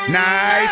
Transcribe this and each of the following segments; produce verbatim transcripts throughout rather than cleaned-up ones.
Nice.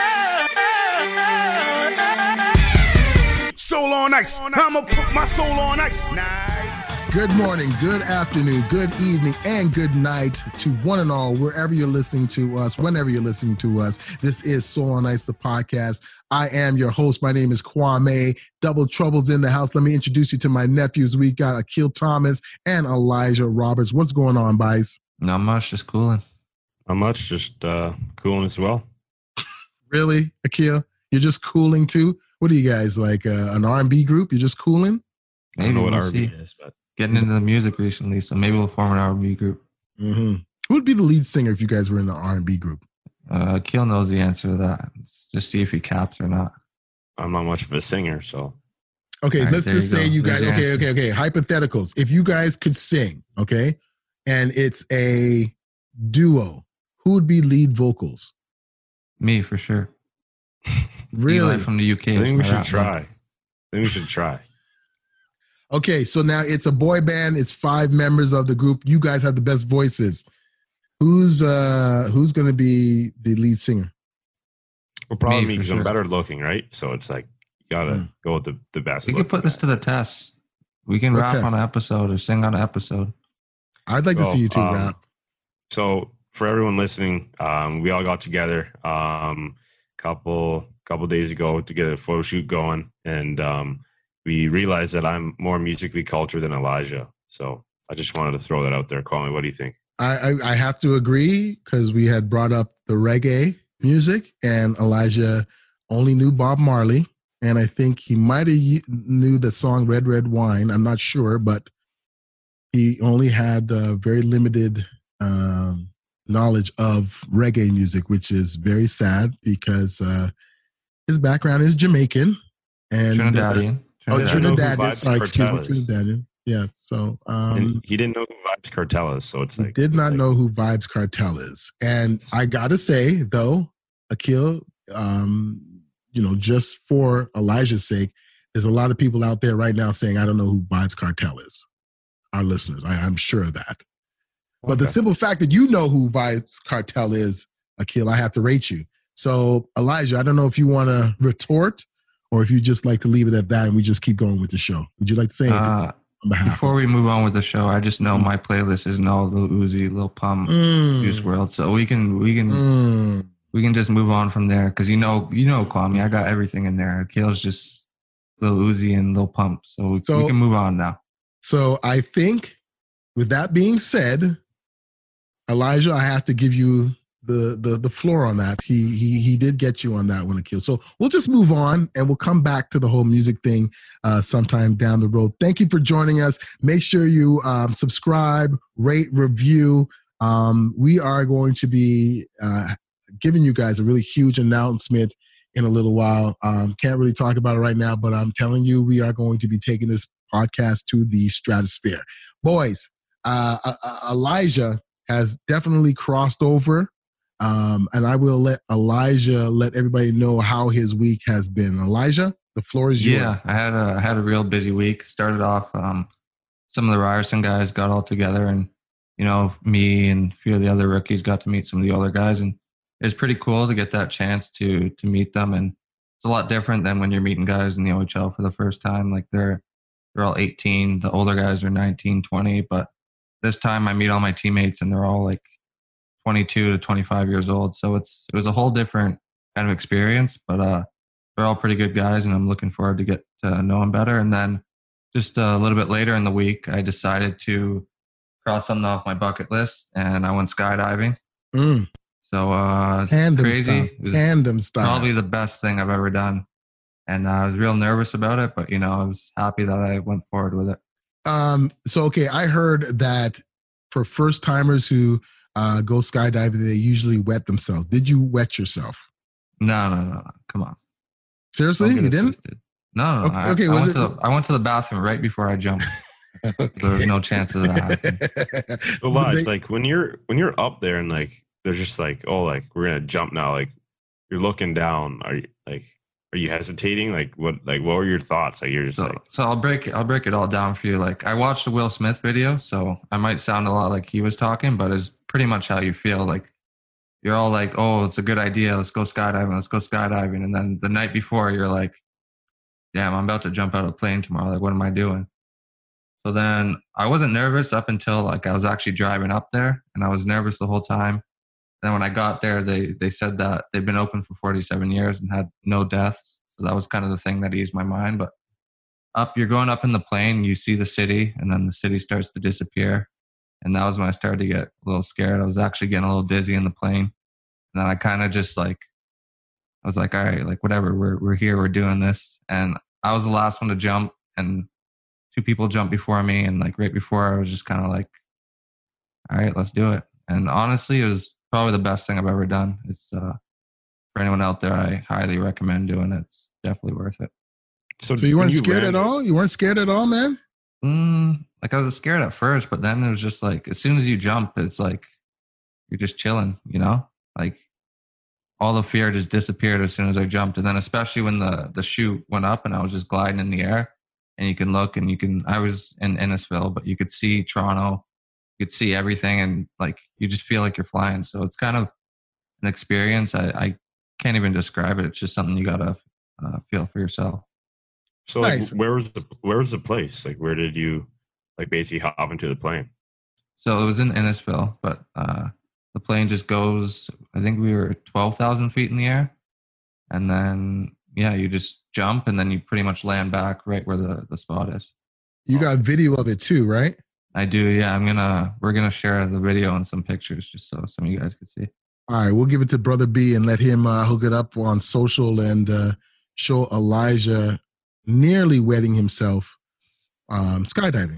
Soul on ice. I'ma put my soul on ice. Nice. Good morning, good afternoon, good evening, and good night to one and all, wherever you're listening to us, whenever you're listening to us. This is Soul on Ice, the podcast. I am your host. My name is Kwame. Double Trouble's in the house. Let me introduce you to my nephews. We got Akil Thomas and Elijah Roberts. What's going on, Bice? Not much, just cooling. Not much, just uh, cooling as well. Really, Akil? You're just cooling too? What are you guys, like uh, an R and B group? You're just cooling? I don't know what we'll R and B see. is, but Getting into the music recently, so maybe we'll form an R and B group. Mm-hmm. Who would be the lead singer if you guys were in the R and B group? Uh, Akil knows the answer to that. Just see if he caps or not. I'm not much of a singer, so. Okay, All right, let's just you say go. you guys, There's okay, your okay, okay, hypotheticals. If you guys could sing, okay, and it's a duo, who would be lead vocals? Me, for sure. Really? Eli from the U K. I is think we my should rap try. I man. think we should try. Okay, so now it's a boy band. It's five members of the group. You guys have the best voices. Who's uh who's going to be the lead singer? Well, probably Me, me for because sure. I'm better looking, right? So it's like, you got to Mm. go with the, the best. We could put this to the test. We can What rap test? on an episode or sing on an episode. I'd like to Oh, see you two um, rap. So for everyone listening, um, we all got together um, a couple couple days ago to get a photo shoot going, and um, we realized that I'm more musically cultured than Elijah. So I just wanted to throw that out there. Call me. What do you think? I, I, I have to agree because we had brought up the reggae music, and Elijah only knew Bob Marley, and I think he might have knew the song "Red Red Wine." I'm not sure, but he only had uh, very limited um, knowledge of reggae music, which is very sad because uh, his background is Jamaican and Trinidadian. Uh, oh, I don't know who Trinidadian. Vybz Sorry, excuse me, Kartel is. Trinidadian. Yeah. So um, And he didn't know who Vybz Kartel is, so it's he like did not like, know who Vybz Kartel is, and I gotta say though, Akil, um, you know, just for Elijah's sake, there's a lot of people out there right now saying I don't know who Vybz Kartel is. Our listeners, I, I'm sure of that. But the Okay. simple fact that you know who Vybz Kartel is, Akil, I have to rate you. So, Elijah, I don't know if you want to retort or if you just like to leave it at that and we just keep going with the show. Would you like to say anything Uh, on behalf before we move on with the show, I just know my playlist isn't all Lil Uzi, Lil Pump, of mm, Juice world, so we can we can mm. we can just move on from there because you know you know Kwame, I got everything in there. Akil's just Lil Uzi and Lil Pump, so we, So- we can move on now. So I think with that being said, Elijah, I have to give you the the the floor on that. He he he did get you on that one, Akil. So we'll just move on and we'll come back to the whole music thing uh, sometime down the road. Thank you for joining us. Make sure you um, subscribe, rate, review. Um, we are going to be uh, giving you guys a really huge announcement in a little while. Um, can't really talk about it right now, but I'm telling you, we are going to be taking this podcast to the stratosphere. Boys, uh, uh, Elijah has definitely crossed over. Um, and I will let Elijah let everybody know how his week has been. Elijah, the floor is yours. Yeah, I had a I had a real busy week. Started off, um, some of the Ryerson guys got all together, and you know, me and a few of the other rookies got to meet some of the older guys, and it was pretty cool to get that chance to to meet them. And it's a lot different than when you're meeting guys in the O H L for the first time. Like they're they're all eighteen, the older guys are nineteen, twenty, but this time I meet all my teammates and they're all like twenty-two to twenty-five years old. So it's it was a whole different kind of experience, but uh, they're all pretty good guys, and I'm looking forward to get to know them better. And then just a little bit later in the week, I decided to cross something off my bucket list, and I went skydiving. Mm, So uh, it's tandem crazy. style. It was Tandem style. probably the best thing I've ever done, and I was real nervous about it, but you know, I was happy that I went forward with it. Um, so, okay, I heard that for first timers who uh, go skydiving, they usually wet themselves. Did you wet yourself? No, no, no, no. Come on. Seriously? Don't get You it didn't? twisted. No, no. Okay, I, okay, I, was went it- to the, I went to the bathroom right before I jumped. There was no chance of that happening. So, But Elijah, they- like when you're when you're up there and like they're just like, oh, like we're gonna jump now. Like you're looking down. Are you like are you hesitating? Like what like what were your thoughts? Like you're just So, like so I'll break I'll break it all down for you. Like I watched the Will Smith video, so I might sound a lot like he was talking, but it's pretty much how you feel. Like you're all like, oh, it's a good idea. Let's go skydiving. Let's go skydiving. And then the night before, you're like, damn, I'm about to jump out of a plane tomorrow. Like, what am I doing? So then I wasn't nervous up until like I was actually driving up there, and I was nervous the whole time. Then when I got there, they they said that they've been open for forty-seven years and had no deaths. So that was kind of the thing that eased my mind. But up, you're going up in the plane, you see the city, and then the city starts to disappear. And that was when I started to get a little scared. I was actually getting a little dizzy in the plane. And then I kind of just like, I was like, all right, like whatever, we're we're here, we're doing this. And I was the last one to jump, and two people jumped before me. And like right before, I was just kind of like, all right, let's do it. And honestly, it was probably the best thing I've ever done. It's uh, for anyone out there, I highly recommend doing it. It's definitely worth it. So, so you weren't you scared ran, at all? You weren't scared at all, man? Mm, like I was scared at first, but then it was just like, as soon as you jump, it's like, you're just chilling, you know? Like all the fear just disappeared as soon as I jumped. And then especially when the, the chute went up and I was just gliding in the air, and you can look and you can, I was in Innisfil, but you could see Toronto, you could see everything, and like, you just feel like you're flying. So it's kind of an experience. I, I can't even describe it. It's just something you got to uh, feel for yourself. So like, nice. where was the, where was the place? Like, where did you like basically hop into the plane? So it was in Innisfil, but uh, the plane just goes, I think we were twelve thousand feet in the air. And then, yeah, you just jump and then you pretty much land back right where the, the spot is. You got video of it too, right? I do. Yeah. I'm going to, we're going to share the video and some pictures just so some of you guys can see. All right. We'll give it to Brother B and let him uh, hook it up on social and uh, show Elijah nearly wetting himself um, skydiving.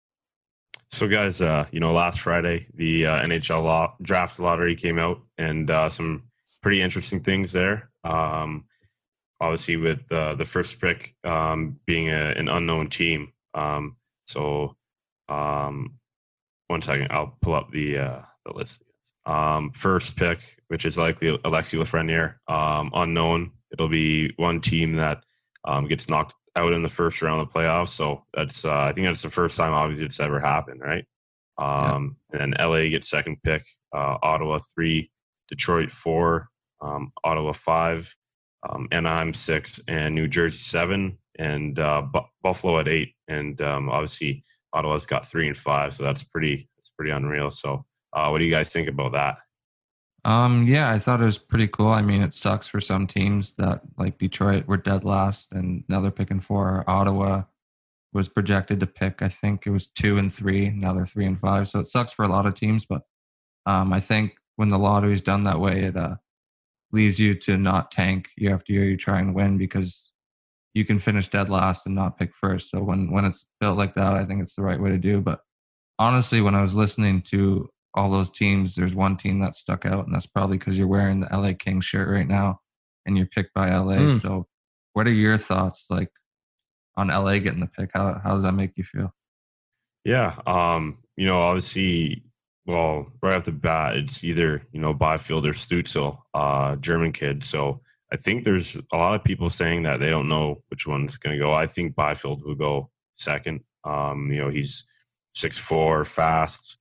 So guys, uh, you know, last Friday, the uh, N H L law, draft lottery came out, and uh, some pretty interesting things there. Um, obviously with uh, the first pick um, being a, an unknown team. Um, so um, one second, I'll pull up the uh, the list. Um, first pick, which is likely Alexis Lafreniere, um, unknown. It'll be one team that um, gets knocked out in the first round of the playoffs. So that's uh, I think that's the first time obviously it's ever happened, right? Um, yeah. And then L A gets second pick, uh, Ottawa three, Detroit four, um, Ottawa five, um, Anaheim six, and New Jersey seven, and uh, Bu- Buffalo at eight. And um, obviously Ottawa's got three and five, so that's pretty that's pretty unreal. So uh, what do you guys think about that? Um, yeah, I thought it was pretty cool. I mean, it sucks for some teams that like Detroit were dead last and now they're picking four. Ottawa was projected to pick, I think it was two and three. Now they're three and five. So it sucks for a lot of teams, but um, I think when the lottery's done that way, it uh, leaves you to not tank year after year. You try and win because you can finish dead last and not pick first. So when, when it's built like that, I think it's the right way to do. But honestly, when I was listening to all those teams, there's one team that stuck out, and that's probably because you're wearing the L A Kings shirt right now and you're picked by L A. Mm. So what are your thoughts like on L A getting the pick? How how does that make you feel? Yeah. Um, you know, obviously, well, right off the bat, it's either, you know, Byfield or Stützle, uh, German kid. So I think there's a lot of people saying that they don't know which one's going to go. I think Byfield will go second. Um, you know, he's six foot four, fast,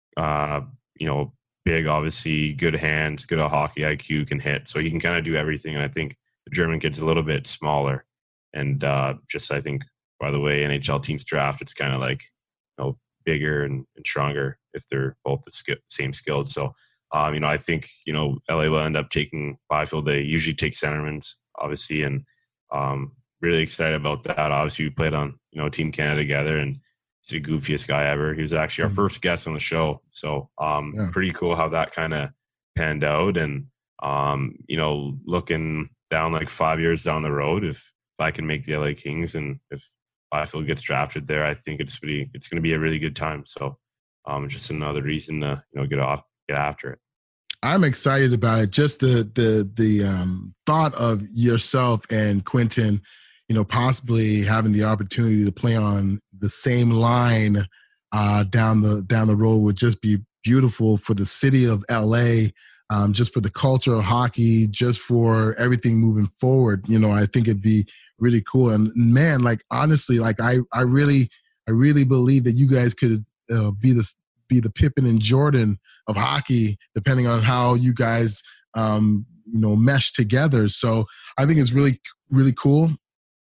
Uh, you know, big, obviously, good hands, good at hockey I Q, can hit. So he can kind of do everything. And I think the German kid's a little bit smaller. And uh, just, I think, by the way, N H L teams draft, it's kind of like, you know, bigger and, and stronger if they're both the sk- same skilled. So, um, you know, I think, you know, L A will end up taking Byfield. They usually take centermans, obviously. And um, really excited about that. Obviously, we played on, you know, Team Canada together, and he's the goofiest guy ever. He was actually our first guest on the show. So um, yeah. Pretty cool how that kind of panned out. And, um, you know, looking down like five years down the road, if, if I can make the L A Kings and if Byfield gets drafted there, I think it's pretty, it's going to be a really good time. So um, just another reason to, you know, get off, get after it. I'm excited about it. Just the, the, the um, thought of yourself and Quentin, you know, possibly having the opportunity to play on the same line uh, down the down the road would just be beautiful for the city of L A, um, just for the culture of hockey, just for everything moving forward. You know, I think it'd be really cool. And man, like honestly, like I, I really, I really believe that you guys could uh, be the be the Pippen and Jordan of hockey, depending on how you guys, um, you know, mesh together. So I think it's really, really cool.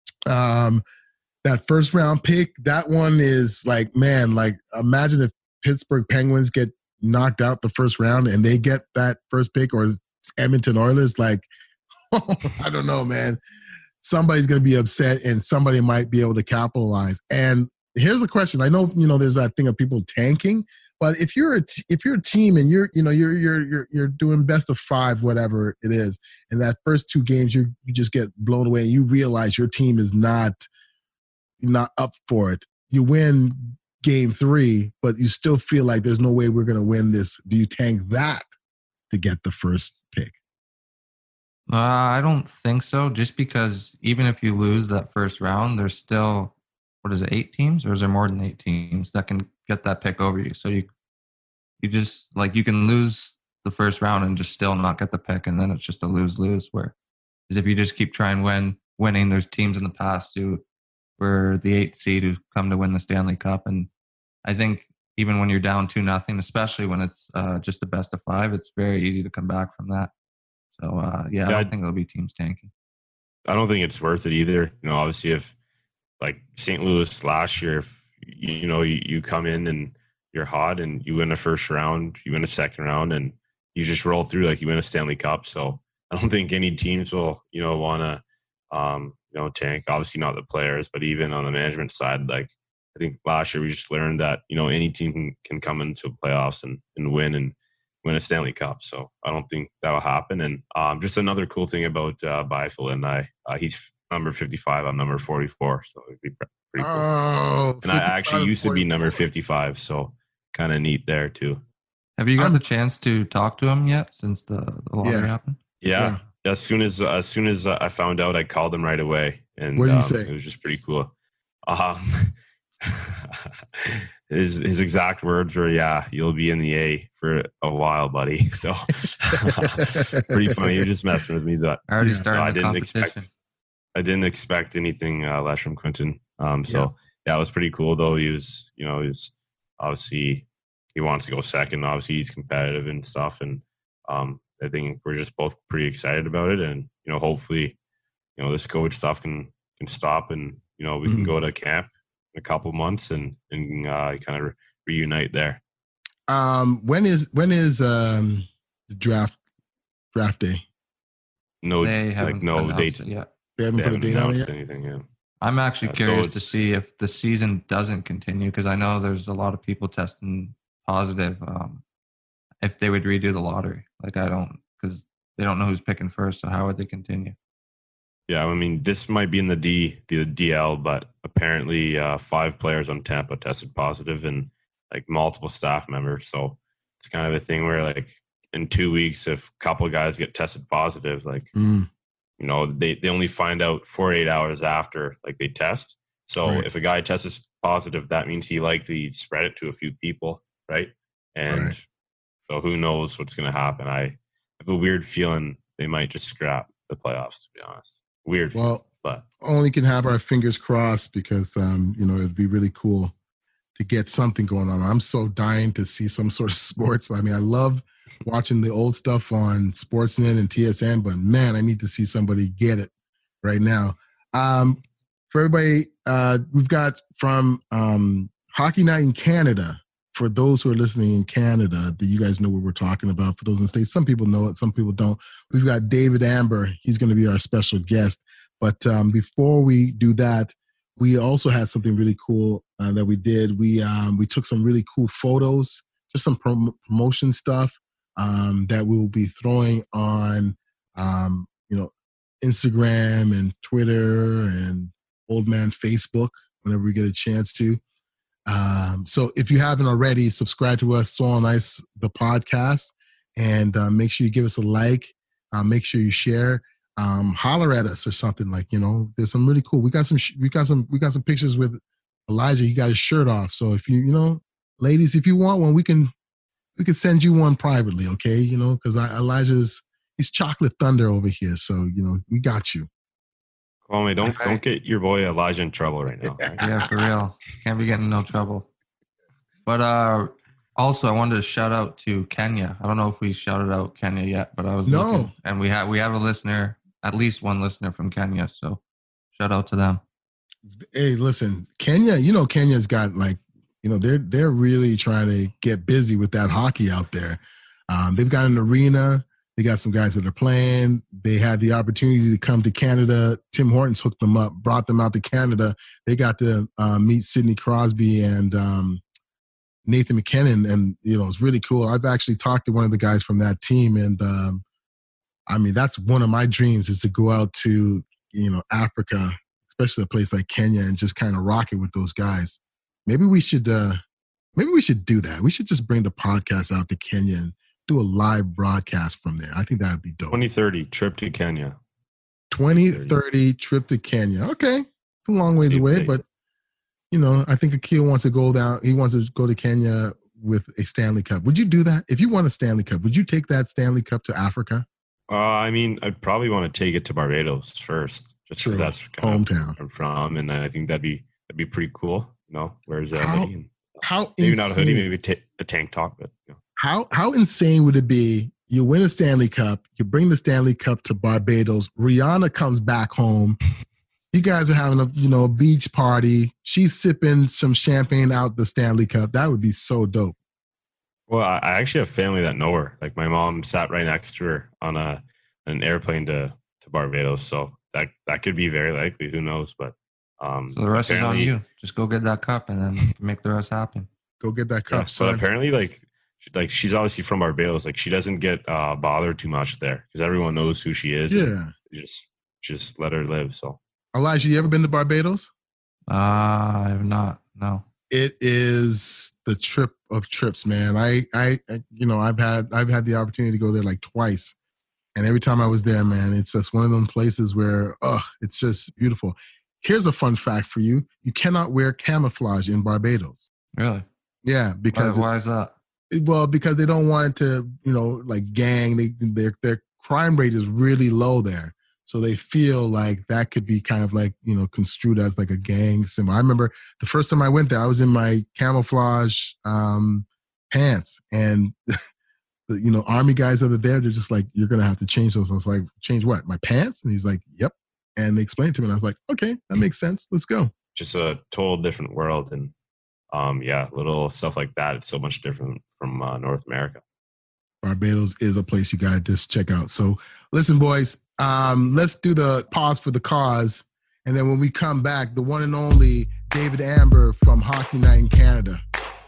Um, that first round pick, that one is like, man, like imagine if Pittsburgh Penguins get knocked out the first round and they get that first pick, or Edmonton Oilers, like, oh, I don't know, man. Somebody's going to be upset and somebody might be able to capitalize. And here's a question. I know, you know, there's that thing of people tanking, but if you're a t- if you're a team and you're, you know, you're you're you're you're doing best of five, whatever it is, and that first two games you you just get blown away and you realize your team is not not up for it. You win game three, but you still feel like there's no way we're going to win this. Do you tank that to get the first pick? Uh, I don't think so. Just because even if you lose that first round, there's still, what is it, eight teams, or is there more than eight teams that can get that pick over you? So you, you just like you can lose the first round and just still not get the pick, and then it's just a lose lose. Where, is if you just keep trying win winning, there's teams in the past who were the eighth seed who come to win the Stanley Cup, and I think even when you're down two nothing, especially when it's uh, just a best of five, it's very easy to come back from that. So, uh, yeah, I yeah, don't think there'll be teams tanking. I don't think it's worth it either. You know, obviously, if like Saint Louis last year, if you know you, you come in and you're hot and you win a first round, you win a second round, and you just roll through like you win a Stanley Cup. So I don't think any teams will, you know, want to, um, you know, tank. Obviously, not the players, but even on the management side, like I think last year we just learned that you know any team can, can come into playoffs and, and win and win a Stanley Cup. So I don't think that'll happen. And um, just another cool thing about uh, Byfield and I, uh, he's number fifty-five. I'm number forty-four. So it'd be pretty cool. Oh, and I actually used to be number fifty-five. So kind of neat there too. Have you got I'm, the chance to talk to him yet since the, the lottery yeah. happened? Yeah. yeah. As soon as, as soon as I found out, I called him right away. And what did um, he say? It was just pretty cool. Um, his his exact words were, "Yeah, you'll be in the A for a while, buddy." So pretty funny. You're just messing with me. That I already Yeah. started no, I the didn't competition. expect. I didn't expect anything uh, less from Quentin. Um, so Yeah. yeah, it was pretty cool though. He was, you know, he was obviously he wants to go second. Obviously, he's competitive and stuff, and um, I think we're just both pretty excited about it. And you know, hopefully, you know, this COVID stuff can can stop, and you know, we Mhm. can go to camp in a couple months and and uh, kind of reunite there. Um, when is when is um the draft draft day? No, They haven't like no announced date. it yet. They haven't They put a haven't date on it announced yet. anything yet. I'm actually Yeah, so curious to it's- see if the season doesn't continue, because I know there's a lot of people testing positive. Um, if they would redo the lottery, like I don't, because they don't know who's picking first. So how would they continue? Yeah, I mean, this might be in the D, the D L, but apparently uh, five players on Tampa tested positive and like multiple staff members. So it's kind of a thing where like in two weeks, if a couple of guys get tested positive, like, Mm, you know, they, they only find out forty-eight hours after like they test. So Right. if a guy tests positive, that means he likely spread it to a few people, right? And Right. so who knows what's going to happen. I have a weird feeling they might just scrap the playoffs, to be honest. Weird, well, but only can have our fingers crossed because um, you know, it'd be really cool to get something going on. I'm so dying to see some sort of sports. I mean, I love watching the old stuff on Sportsnet and T S N, but man, I need to see somebody get it right now. Um, for everybody, uh, we've got from um, Hockey Night in Canada. For those who are listening in Canada, do you guys know what we're talking about? For those in the States, some people know it, some people don't. We've got David Amber. He's going to be our special guest. But um, before we do that, we also had something really cool uh, that we did. We um, we took some really cool photos, just some prom- promotion stuff um, that we will be throwing on, um, you know, Instagram and Twitter and Old Man Facebook whenever we get a chance to. Um, so if you haven't already, subscribe to us, So On Ice, the podcast, and uh, make sure you give us a like. Uh, make sure you share. Um, holler at us or something, like, you know, there's some really cool. We got some, sh- we got some, we got some pictures with Elijah. He got his shirt off. So if you, you know, ladies, if you want one, we can, we can send you one privately. Okay. You know, cause I, Elijah's, he's chocolate thunder over here. So, you know, we got you. Kwame, don't don't get your boy Elijah in trouble right now. Right? Yeah, for real. Can't be getting in no trouble. But uh, Also, I wanted to shout out to Kenya. I don't know if we shouted out Kenya yet, but I was No. looking, and we have we have a listener, at least one listener from Kenya. So shout out to them. Hey, listen, Kenya. You know, Kenya's got like, you know, they're they're really trying to get busy with that hockey out there. Um, they've got an arena. They got some guys that are playing. They had the opportunity to come to Canada. Tim Hortons hooked them up, brought them out to Canada. They got to uh, meet Sidney Crosby and um, Nathan McKinnon, and you know it's really cool. I've actually talked to one of the guys from that team, and um, I mean that's one of my dreams is to go out to you know Africa, especially a place like Kenya, and just kind of rock it with those guys. Maybe we should, uh, maybe we should do that. We should just bring the podcast out to Kenya and do a live broadcast from there. I think that would be dope. twenty thirty trip to Kenya. twenty thirty trip to Kenya. Okay, it's a long ways Cheap away, date. but. You know, I think Akil wants to go down. He wants to go to Kenya with a Stanley Cup. Would you do that? If you won a Stanley Cup, would you take that Stanley Cup to Africa? Uh, I mean, I'd probably want to take it to Barbados first, just True. because that's kind Hometown. of where I'm from, and I think that'd be that'd be pretty cool. You know, where's a How- hoodie? And, How maybe insane, not a hoodie, maybe a, ta- a tank top, but you know. how how insane would it be? You win a Stanley Cup, you bring the Stanley Cup to Barbados. Rihanna comes back home. You guys are having a you know a beach party. She's sipping some champagne out the Stanley Cup. That would be so dope. Well, I I actually have family that know her. Like my mom sat right next to her on a an airplane to to Barbados, so that that could be very likely. Who knows? But um, So the rest is on apparently- you. Just go get that cup and then make the rest happen. Go get that Yeah, cup, so son. apparently, like, she, like she's obviously from Barbados. Like, she doesn't get uh, bothered too much there because everyone knows who she is. and Yeah, just just let her live. So Elijah, you ever been to Barbados? Uh, I have not. No. It is the trip of trips, man. I, I, I, you know, I've had, I've had the opportunity to go there like twice, and every time I was there, man, it's just one of them places where, oh, it's just beautiful. Here's a fun fact for you: you cannot wear camouflage in Barbados. Really? Yeah, Why, because why is that? it, well, because they don't want it to, you know, like gang. They, their their crime rate is really low there. So they feel like that could be kind of like, you know, construed as like a gang symbol. I remember the first time I went there, I was in my camouflage um, pants, and the, you know, army guys that are there, they're just like, you're going to have to change those. I was like, change what? My pants? And he's like, yep. And they explained to me, and I was like, okay, that makes sense. Let's go. just a total different world, and um, yeah, little stuff like that. It's so much different from uh, North America. Barbados is a place you got to just check out. So listen, boys, um, let's do the pause for the cause. And then when we come back, the one and only David Amber from Hockey Night in Canada.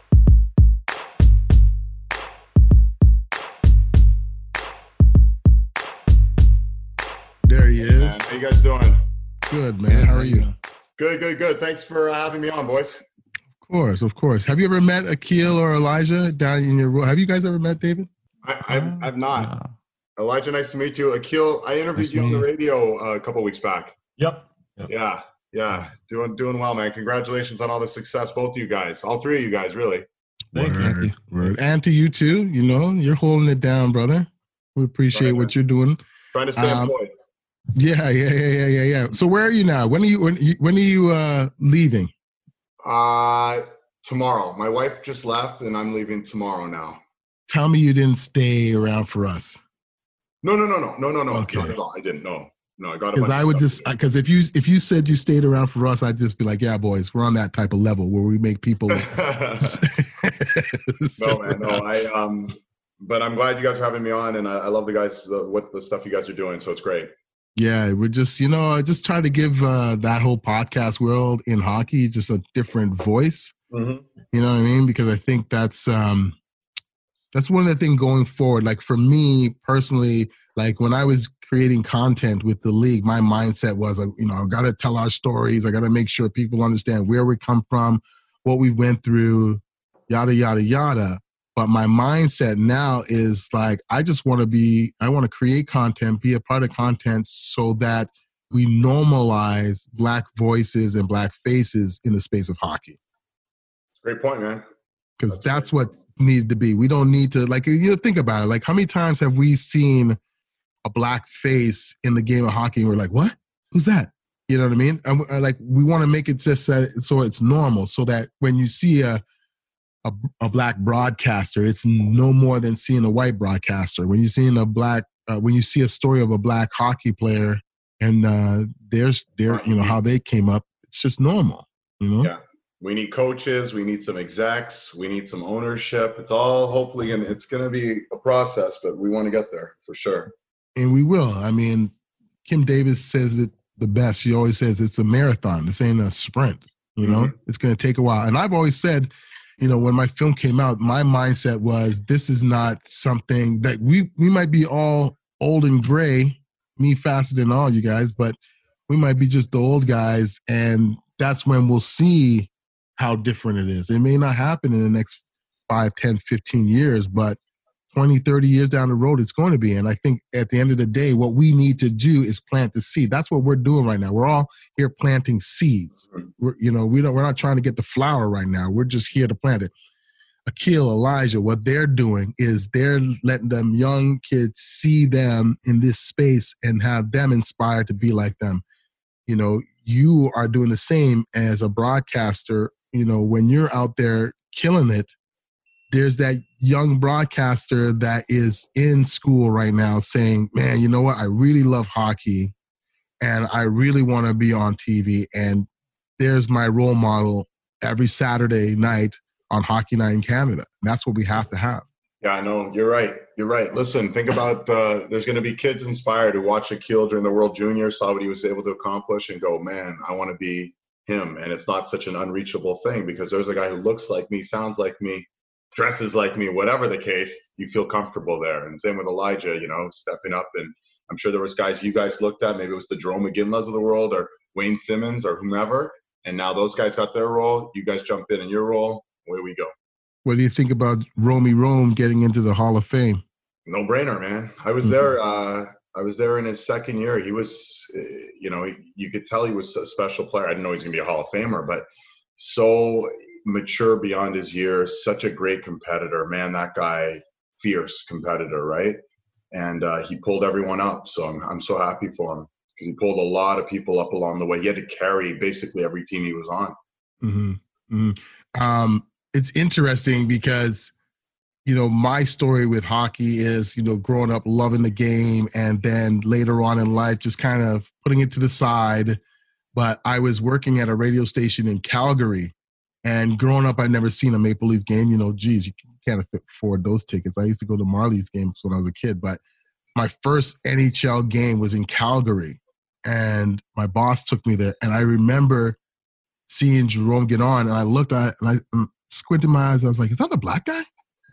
There he is. Man, how you guys doing? Good, man. How are you? Good, good, good. Thanks for uh, having me on, boys. Of course, of course. Have you ever met Akil or Elijah down in your room? Have you guys ever met David? I, I've, I've not. No. Elijah, nice to meet you. Akil, I interviewed Nice you to on the meet you. radio uh, a couple weeks back. Yep. Yeah, yeah. Doing doing well, man. Congratulations on all the success, both of you guys. All three of you guys, really. Thank you. word, Thank you. word. And to you too. You know, you're holding it down, brother. We appreciate Right, what man. you're doing. Trying to stay Um, employed. Yeah, yeah, yeah, yeah, yeah, yeah. So where are you now? When are you when, you, when are you uh, leaving? Uh, tomorrow. My wife just left, and I'm leaving tomorrow now. Tell me you didn't stay around for us, No, no, no, no, no, no, no. Okay. Not at all. I didn't. No, no. I got a because bunch I of would stuff just to do. because if you if you said you stayed around for us, I'd just be like, yeah, boys, we're on that type of level where we make people. no, man, no. I um, but I'm glad you guys are having me on, and I, I love the guys, uh, what the stuff you guys are doing. So it's great. Yeah, we're just, you know, I just try to give uh, that whole podcast world in hockey just a different voice. Mm-hmm. You know what I mean? Because I think that's um, that's one of the things going forward. Like for me personally, like when I was creating content with the league, my mindset was, uh, you know, I got to tell our stories. I got to make sure people understand where we come from, what we went through, yada, yada, yada. But my mindset now is like, I just want to be, I want to create content, be a part of content so that we normalize Black voices and Black faces in the space of hockey. Great point, man. Because That's that's right. what needs to be. We don't need to, like, you know, think about it. Like, how many times have we seen a Black face in the game of hockey and we're like, what? Who's that? You know what I mean? And, uh, like, we want to make it just uh, so it's normal so that when you see a, a, a black broadcaster, it's no more than seeing a white broadcaster. When you're seeing a black, uh, when you see a story of a black hockey player and uh, there's their, you know, how they came up, it's just normal, you know? Yeah. We need coaches. We need some execs. We need some ownership. It's all hopefully, and it's going to be a process, but we want to get there for sure. And we will. I mean, Kim Davis says it the best. She always says it's a marathon. This ain't a sprint. You know, mm-hmm. It's going to take a while. And I've always said, you know, when my film came out, my mindset was this is not something that we, we might be all old and gray, me faster than all you guys, but we might be just the old guys. And that's when we'll see how different it is. It may not happen in the next five, ten, fifteen years, but twenty, thirty years down the road, it's going to be. And I think at the end of the day, what we need to do is plant the seed. That's what we're doing right now. We're all here planting seeds. We're, you know, we don't, we're not trying to get the flower right now. We're just here to plant it. Akil, Elijah, what they're doing is they're letting them young kids see them in this space and have them inspired to be like them. You know, you are doing the same as a broadcaster. You know, when you're out there killing it, there's that young broadcaster that is in school right now saying, man, you know what? I really love hockey and I really want to be on T V. And there's my role model every Saturday night on Hockey Night in Canada. And that's what we have to have. Yeah, I know. You're right. You're right. Listen, think about uh, there's going to be kids inspired who watch Akil during the World Juniors, saw what he was able to accomplish and go, man, I want to be him. And it's not such an unreachable thing because there's a guy who looks like me, sounds like me, dresses like me, whatever the case, you feel comfortable there. And same with Elijah, you know, stepping up. And I'm sure there was guys you guys looked at, maybe it was the Jerome McGinleys of the world or Wayne Simmons or whomever. And now those guys got their role. You guys jump in in your role. Away we go. What do you think about Romy Rome getting into the Hall of Fame? No brainer, man. I was mm-hmm. there. Uh, I was there in his second year. He was, uh, you know, he, you could tell he was a special player. I didn't know he was going to be a Hall of Famer, but so mature beyond his years, such a great competitor. Man, that guy, fierce competitor, right? And uh, he pulled everyone up. So I'm I'm so happy for him because he pulled a lot of people up along the way. He had to carry basically every team he was on. Mm-hmm. Mm-hmm. Um, it's interesting because, you know, my story with hockey is, you know, growing up loving the game and then later on in life just kind of putting it to the side. But I was working at a radio station in Calgary. And growing up, I'd never seen a Maple Leaf game. You know, geez, you can't afford those tickets. I used to go to Marlies games when I was a kid. But my first N H L game was in Calgary. And my boss took me there. And I remember seeing Jerome get on. And I looked at it and I squinted my eyes. I was like, is that the black guy?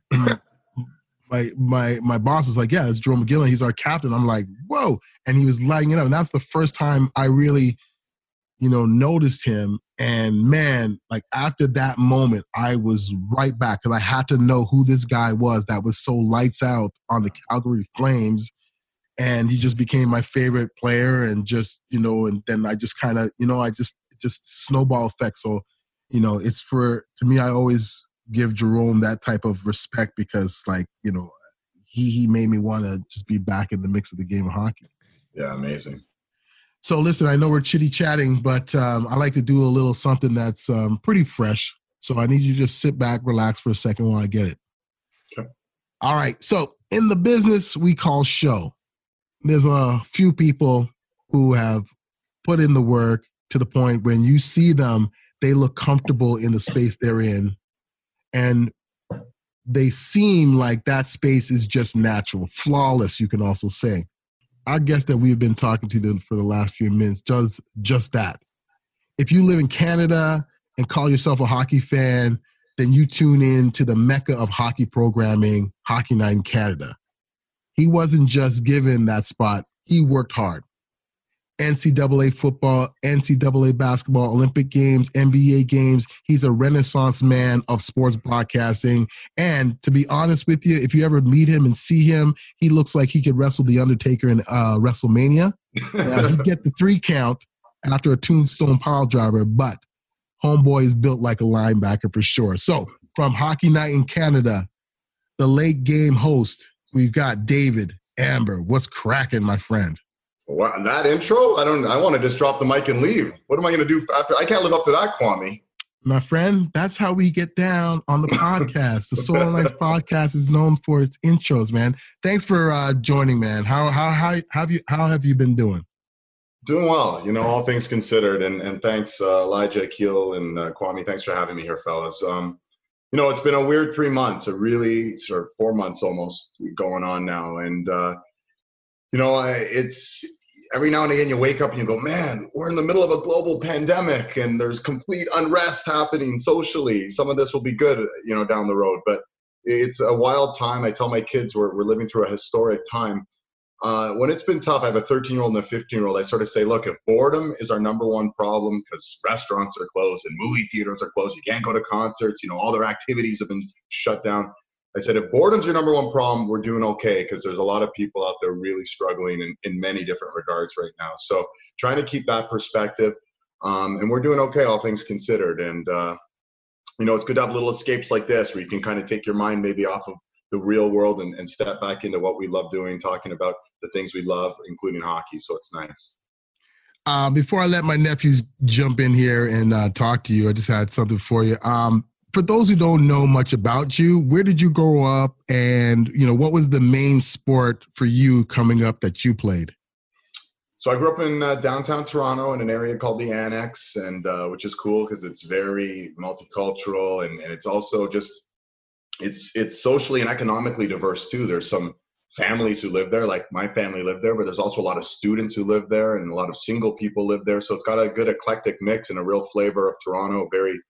my my my boss was like, yeah, it's Jerome McGinley. He's our captain. I'm like, whoa. And he was lighting it up. And that's the first time I really, you know, noticed him. And man, like after that moment, I was right back because I had to know who this guy was that was so lights out on the Calgary Flames. And he just became my favorite player. And just, you know, and then I just kind of, you know, I just, just snowball effect. So, you know, it's for, to me, I always give Jerome that type of respect because like, you know, he, he made me want to just be back in the mix of the game of hockey. Yeah. Amazing. So listen, I know we're chitty chatting, but um, I like to do a little something that's um, pretty fresh. So I need you to just sit back, relax for a second while I get it. Okay. All right. So in the business we call show, there's a few people who have put in the work to the point when you see them, they look comfortable in the space they're in. And they seem like that space is just natural, flawless, you can also say. Our guest that we've been talking to them for the last few minutes does just that. If you live in Canada and call yourself a hockey fan, then you tune in to the mecca of hockey programming, Hockey Night in Canada. He wasn't just given that spot. He worked hard. N C double A football, N C double A basketball, Olympic Games, N B A games. He's a renaissance man of sports broadcasting. And to be honest with you, if you ever meet him and see him, he looks like he could wrestle The Undertaker in uh, WrestleMania. Uh, he'd get the three count after a tombstone pile driver, but homeboy is built like a linebacker for sure. So from Hockey Night in Canada, the late game host, we've got David Amber. What's cracking, my friend? Wow, that intro? I don't. I want to just drop the mic and leave. What am I going to do after? I can't live up to that, Kwame. My friend, that's how we get down on the podcast. The Soul on Ice podcast is known for its intros, man. Thanks for uh, joining, man. How how how have you how have you been doing? Doing well, you know, all things considered, and and thanks, uh, Elijah, Akil, and uh, Kwame. Thanks for having me here, fellas. Um, you know, it's been a weird three months, a really sort of four months almost going on now, and uh, you know, I, it's every now and again you wake up and you go, man, we're in the middle of a global pandemic, and there's complete unrest happening socially. Some of this will be good, you know, down the road, but it's a wild time. I tell my kids we're we're living through a historic time. Uh, when it's been tough, I have a thirteen-year-old and a fifteen-year-old. I sort of say, look, if boredom is our number one problem because restaurants are closed and movie theaters are closed, you can't go to concerts, you know, all their activities have been shut down. I said, if boredom's your number one problem, we're doing okay because there's a lot of people out there really struggling in, in many different regards right now. So trying to keep that perspective, um, and we're doing okay, all things considered. And, uh, you know, it's good to have little escapes like this where you can kind of take your mind maybe off of the real world and, and step back into what we love doing, talking about the things we love, including hockey. So it's nice. Uh, before I let my nephews jump in here and uh, talk to you, I just had something for you. Um, for those who don't know much about you, where did you grow up? And, you know, what was the main sport for you coming up that you played? So I grew up in uh, downtown Toronto in an area called the Annex, and uh, which is cool because it's very multicultural, and, and it's also just, It's it's socially and economically diverse too. There's some families who live there, like my family lived there, but there's also a lot of students who live there and a lot of single people live there. So it's got a good eclectic mix and a real flavor of Toronto, very,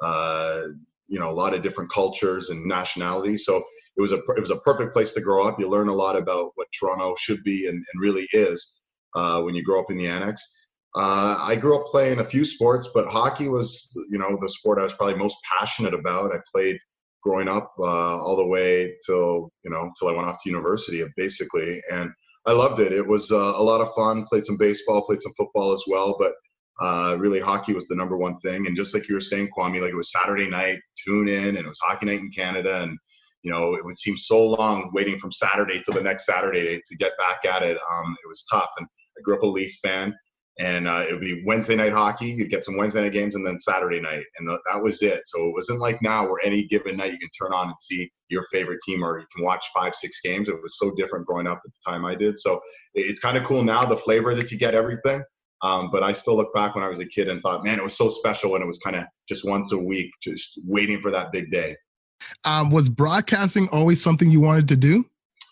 uh, you know, a lot of different cultures and nationalities. So it was a it was a perfect place to grow up. You learn a lot about what Toronto should be and, and really is uh, when you grow up in the Annex. Uh, I grew up playing a few sports, but hockey was, you know, the sport I was probably most passionate about. I played growing up uh, all the way till, you know, till I went off to university, basically. And I loved it. It was uh, a lot of fun. Played some baseball, played some football as well. But uh, really, hockey was the number one thing. And just like you were saying, Kwame, like it was Saturday night, tune in, and it was hockey night in Canada. And, you know, it would seem so long waiting from Saturday till the next Saturday to get back at it. Um, it was tough. And I grew up a Leaf fan. And uh, it would be Wednesday night hockey. You'd get some Wednesday night games and then Saturday night. And th- that was it. So it wasn't like now where any given night you can turn on and see your favorite team or you can watch five, six games. It was so different growing up at the time I did. So it's kind of cool now, the flavor that you get everything. Um, but I still look back when I was a kid and thought, man, it was so special when it was kind of just once a week, just waiting for that big day. Um, was broadcasting always something you wanted to do?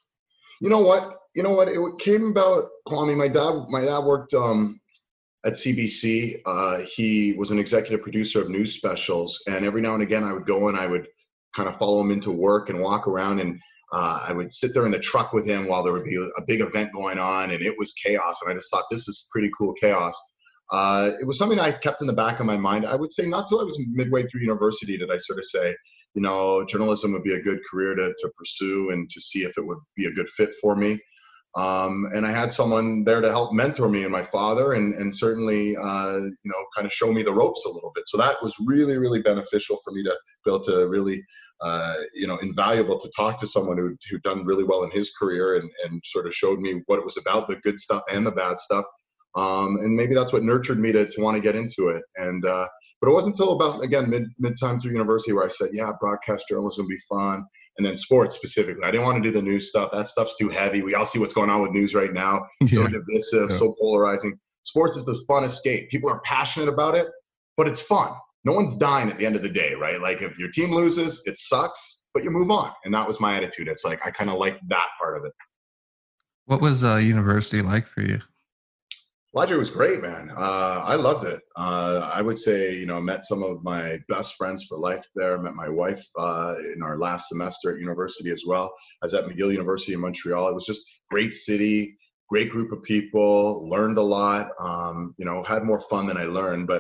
You know what? You know what? It came about, Kwame, my dad, my dad worked um, – at C B C. Uh, he was an executive producer of news specials, and every now and again I would go and I would kind of follow him into work and walk around, and uh, I would sit there in the truck with him while there would be a big event going on, and it was chaos, and I just thought, this is pretty cool chaos. Uh, it was something I kept in the back of my mind. I would say not till I was midway through university did I sort of say, you know, journalism would be a good career to, to pursue and to see if it would be a good fit for me. Um, and I had someone there to help mentor me and my father and, and certainly, uh, you know, kind of show me the ropes a little bit. So that was really, really beneficial for me to be able to really, uh, you know, invaluable to talk to someone who who'd done really well in his career and, and sort of showed me what it was about, the good stuff and the bad stuff. Um, and maybe that's what nurtured me to, to want to get into it. And, uh, but it wasn't until about, again, mid mid time through university where I said, yeah, broadcast journalism would be fun. And then sports specifically. I didn't want to do the news stuff. That stuff's too heavy. We all see what's going on with news right now. Yeah. So divisive, yeah. So polarizing. Sports is this fun escape. People are passionate about it, but it's fun. No one's dying at the end of the day, right? Like if your team loses, it sucks, but you move on. And that was my attitude. It's like, I kind of like that part of it. What was uh, university like for you? Elijah was great, man. Uh, I loved it. Uh, I would say, you know, met some of my best friends for life there. Met my wife uh, in our last semester at university as well. I was at McGill University in Montreal. It was just great city, great group of people, learned a lot, um, you know, had more fun than I learned. But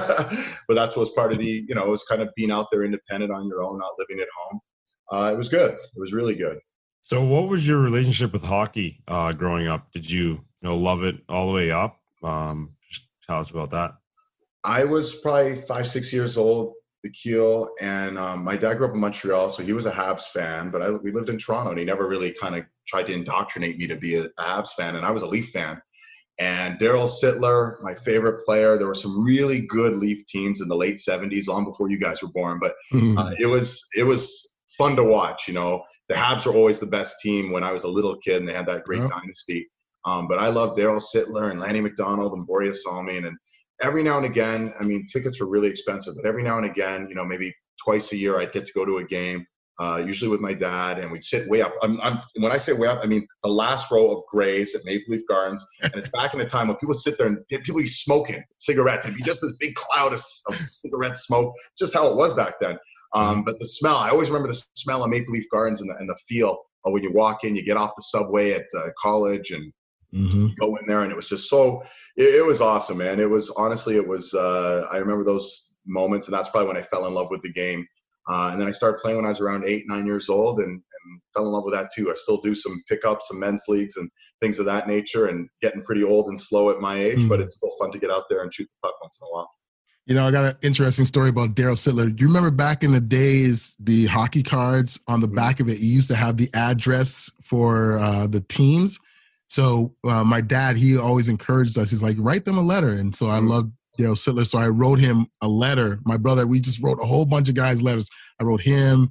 but that's what's part of the, you know, it was kind of being out there independent on your own, not living at home. Uh, it was good. It was really good. So what was your relationship with hockey uh, growing up? Did you, you know, love it all the way up? Um, just tell us about that. I was probably five, six years old, Akil, and um, my dad grew up in Montreal, so he was a Habs fan, but I, we lived in Toronto, and he never really kind of tried to indoctrinate me to be a, a Habs fan, and I was a Leaf fan. And Daryl Sittler, my favorite player. There were some really good Leaf teams in the late seventies, long before you guys were born. But Mm-hmm. uh, it was it was fun to watch. You know, the Habs were always the best team when I was a little kid, and they had that great Yep. dynasty. Um, but I love Daryl Sittler and Lanny McDonald and Borja Salming. And every now and again, I mean, tickets were really expensive, but every now and again, you know, maybe twice a year, I'd get to go to a game. Uh, usually with my dad, and we'd sit way up. I'm, I'm, when I say way up, I mean the last row of grays at Maple Leaf Gardens. And it's back in the time when people would sit there and people would be smoking cigarettes. It'd be just this big cloud of, of cigarette smoke, just how it was back then. Um, but the smell, I always remember the smell of Maple Leaf Gardens and the, and the feel of when you walk in, you get off the subway at uh, college and Mm-hmm. go in there, and it was just so, it, it was awesome, man. It was, honestly, it was, uh, I remember those moments, and that's probably when I fell in love with the game. Uh, and then I started playing when I was around eight, nine years old, and, and fell in love with that too. I still do some pickups, some men's leagues, and things of that nature, and getting pretty old and slow at my age, Mm. but it's still fun to get out there and shoot the puck once in a while. You know, I got an interesting story about Daryl Sittler. Do you remember back in the days, the hockey cards on the back of it, you used to have the address for uh, the teams. So uh, my dad, he always encouraged us. He's like, write them a letter. And so I Mm. loved Daryl Sittler. So I wrote him a letter. My brother, we just wrote a whole bunch of guys' letters. I wrote him,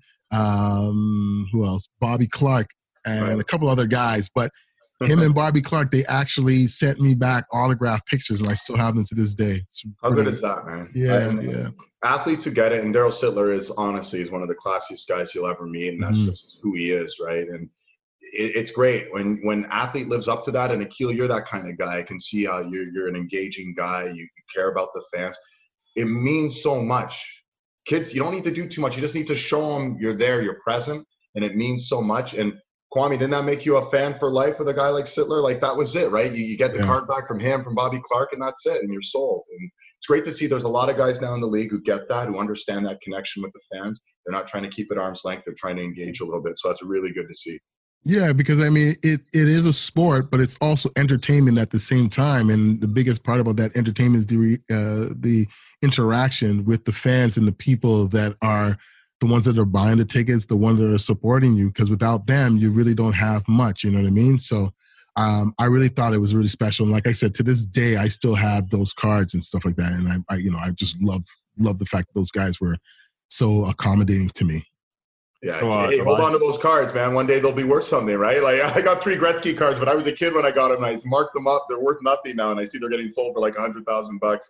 um, who else? Bobby Clark, and Right. a couple other guys. But him and Bobby Clark, they actually sent me back autographed pictures, and I still have them to this day. It's How good pretty- is that, man? Yeah, And yeah. Athletes who get it, and Daryl Sittler is honestly is one of the classiest guys you'll ever meet, and that's Mhm. just who he is, right? And it, it's great when when athlete lives up to that. And Akil, you're that kind of guy. I can see how you're you're an engaging guy. You, you care about the fans. It means so much. Kids, you don't need to do too much. You just need to show them you're there, you're present, and it means so much. And Kwame, didn't that make you a fan for life with a guy like Sittler? Like, that was it, right? You, you get the Yeah. card back from him, from Bobby Clark, and that's it, and you're sold. And it's great to see there's a lot of guys now in the league who get that, who understand that connection with the fans. They're not trying to keep it arm's length. They're trying to engage a little bit. So that's really good to see. Yeah, because I mean, it, it is a sport, but it's also entertainment at the same time. And the biggest part about that entertainment is the re- uh, the interaction with the fans and the people that are the ones that are buying the tickets, the ones that are supporting you. Because without them, you really don't have much. You know what I mean? So um, I really thought it was really special. And like I said, to this day, I still have those cards and stuff like that. And I, I you know, I just love love the fact that those guys were so accommodating to me. Yeah. So, uh, Hey, hold Eli- on to those cards, man. One day they'll be worth something, right? Like, I got three Gretzky cards, but I was a kid when I got them. And I marked them up. They're worth nothing now, and I see they're getting sold for like a hundred thousand bucks.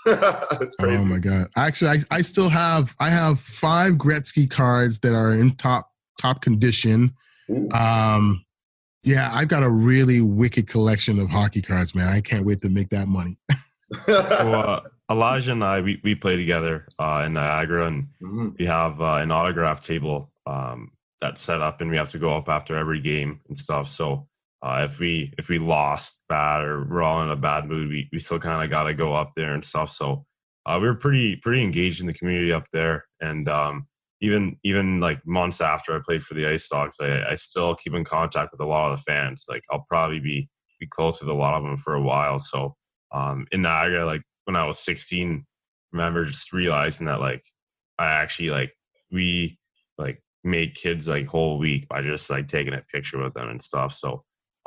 It's crazy. Oh my god! Actually, I, I still have I have five Gretzky cards that are in top top condition. Ooh. Um, yeah, I've got a really wicked collection of hockey cards, man. I can't wait to make that money. So uh, Elijah and I, we, we play together uh, in Niagara, and Mhm. we have uh, an autograph table um, that's set up, and we have to go up after every game and stuff. So uh, if we if we lost bad or we're all in a bad mood, we, we still kind of got to go up there and stuff. So uh, we were pretty pretty engaged in the community up there, and um, even even like months after I played for the Ice Dogs, I, I still keep in contact with a lot of the fans. Like, I'll probably be be close with a lot of them for a while. So um, in Niagara, like when I was sixteen, I remember just realizing that like I actually like we like made kids like whole week by just like taking a picture with them and stuff. So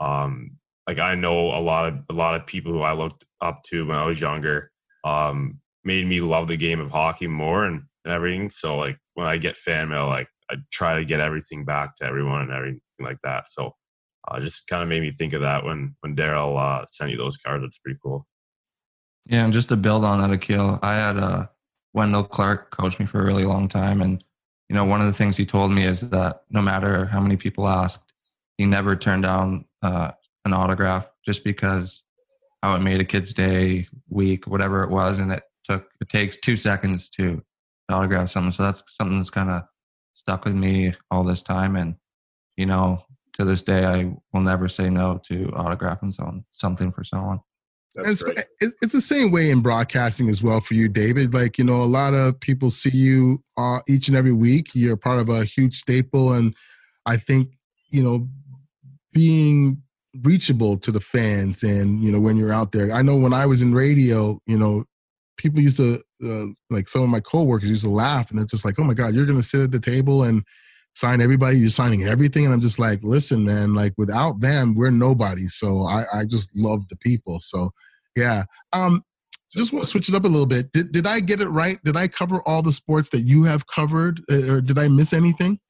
um like I know a lot of a lot of people who I looked up to when I was younger um made me love the game of hockey more and, and everything. So like when I get fan mail, like I try to get everything back to everyone and everything like that. So uh just kind of made me think of that when when Daryl uh sent you those cards. It's pretty cool. Yeah, and just to build on that, Akil, I had uh, Wendell Clark coach me for a really long time. And, you know, one of the things he told me is that no matter how many people asked, he never turned down uh, an autograph just because how it made a kid's day, week, whatever it was. And it took, it takes two seconds to autograph something. So that's something that's kind of stuck with me all this time. And, you know, to this day, I will never say no to autographing someone, something for someone. That's It's, great. it- it's the same way in broadcasting as well for you, David. Like, you know, a lot of people see you uh, each and every week. You're part of a huge staple. And I think, you know, being reachable to the fans and, you know, when you're out there. I know when I was in radio, you know, people used to, uh, like some of my coworkers used to laugh and they're just like, oh my God, you're going to sit at the table and sign everybody. You're signing everything. And I'm just like, listen, man, like without them, we're nobody. So I, I just love the people. So yeah. Um, just want to switch it up a little bit. Did, did I get it right? Did I cover all the sports that you have covered, or did I miss anything?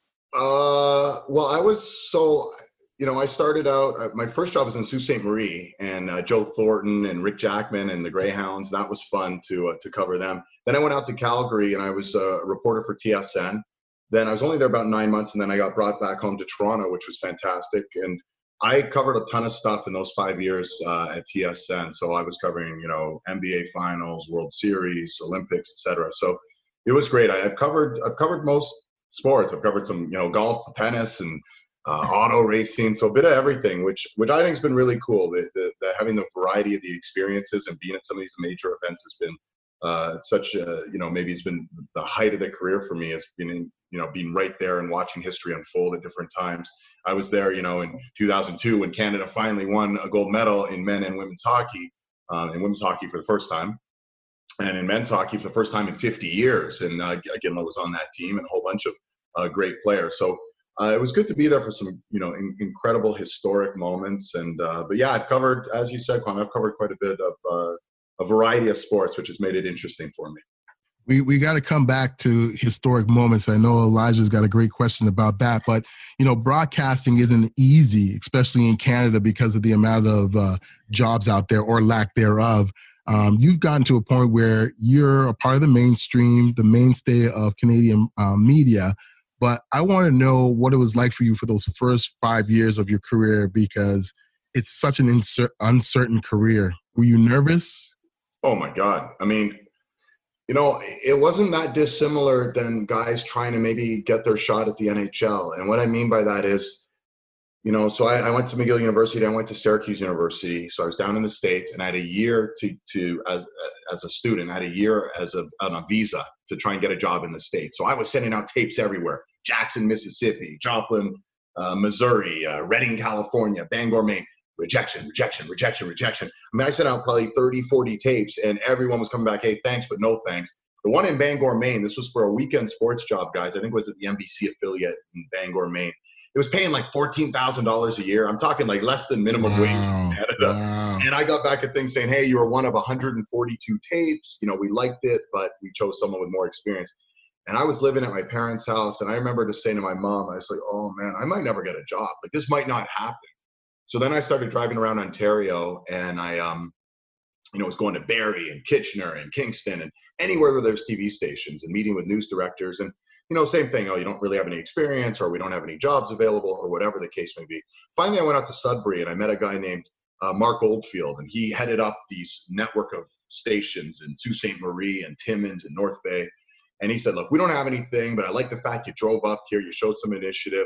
Uh, well, I was so, you know, I started out, uh, my first job was in Sault Ste. Marie, and uh, Joe Thornton and Rick Jackman and the Greyhounds. That was fun to uh, to cover them. Then I went out to Calgary, and I was a reporter for T S N. Then I was only there about nine months, and then I got brought back home to Toronto, which was fantastic. And I covered a ton of stuff in those five years uh, at T S N. So I was covering, you know, N B A Finals, World Series, Olympics, et cetera. So it was great. I, I've covered I've covered most sports. I've covered some, you know, golf, tennis, and uh, auto racing. So a bit of everything, which which I think has been really cool. The, the, the having the variety of the experiences and being at some of these major events has been uh, such a, you know, maybe it's been the height of the career for me, has been in, you know, being right there and watching history unfold at different times. I was there, you know, in two thousand two when Canada finally won a gold medal in men and women's hockey, uh, in women's hockey for the first time, and in men's hockey for the first time in fifty years. And uh, again, I was on that team and a whole bunch of uh, great players. So uh, it was good to be there for some, you know, in, incredible historic moments. And uh, but yeah, I've covered, as you said, Kwame, I've covered quite a bit of uh, a variety of sports, which has made it interesting for me. We we got to come back to historic moments. I know Elijah's got a great question about that, but you know, broadcasting isn't easy, especially in Canada, because of the amount of uh, jobs out there or lack thereof. Um, you've gotten to a point where you're a part of the mainstream, the mainstay of Canadian uh, media. But I want to know what it was like for you for those first five years of your career, because it's such an insur- uncertain career. Were you nervous? Oh my God! I mean, you know, it wasn't that dissimilar than guys trying to maybe get their shot at the N H L. And what I mean by that is, you know, so I, I went to McGill University, I went to Syracuse University. So I was down in the States, and I had a year to, to as, as a student, I had a year as a, on a visa to try and get a job in the States. So I was sending out tapes everywhere. Jackson, Mississippi, Joplin, uh, Missouri, uh, Redding, California, Bangor, Maine. Rejection, rejection, rejection, rejection. I mean, I sent out probably thirty, forty tapes, and everyone was coming back, hey, thanks, but no thanks. The one in Bangor, Maine, this was for a weekend sports job, guys. I think it was at the N B C affiliate in Bangor, Maine. It was paying like fourteen thousand dollars a year. I'm talking like less than minimum wow, wage in Canada. Wow. And I got back at things saying, hey, you were one of one hundred forty-two tapes. You know, we liked it, but we chose someone with more experience. And I was living at my parents' house, and I remember just saying to my mom, I was like, oh, man, I might never get a job. Like, this might not happen. So then I started driving around Ontario, and I, um, you know, was going to Barrie and Kitchener and Kingston and anywhere where there's T V stations, and meeting with news directors. And, you know, same thing. Oh, you don't really have any experience, or we don't have any jobs available, or whatever the case may be. Finally, I went out to Sudbury, and I met a guy named uh, Mark Oldfield, and he headed up these network of stations in Sault Ste. Marie and Timmins and North Bay. And he said, look, we don't have anything, but I like the fact you drove up here. You showed some initiative.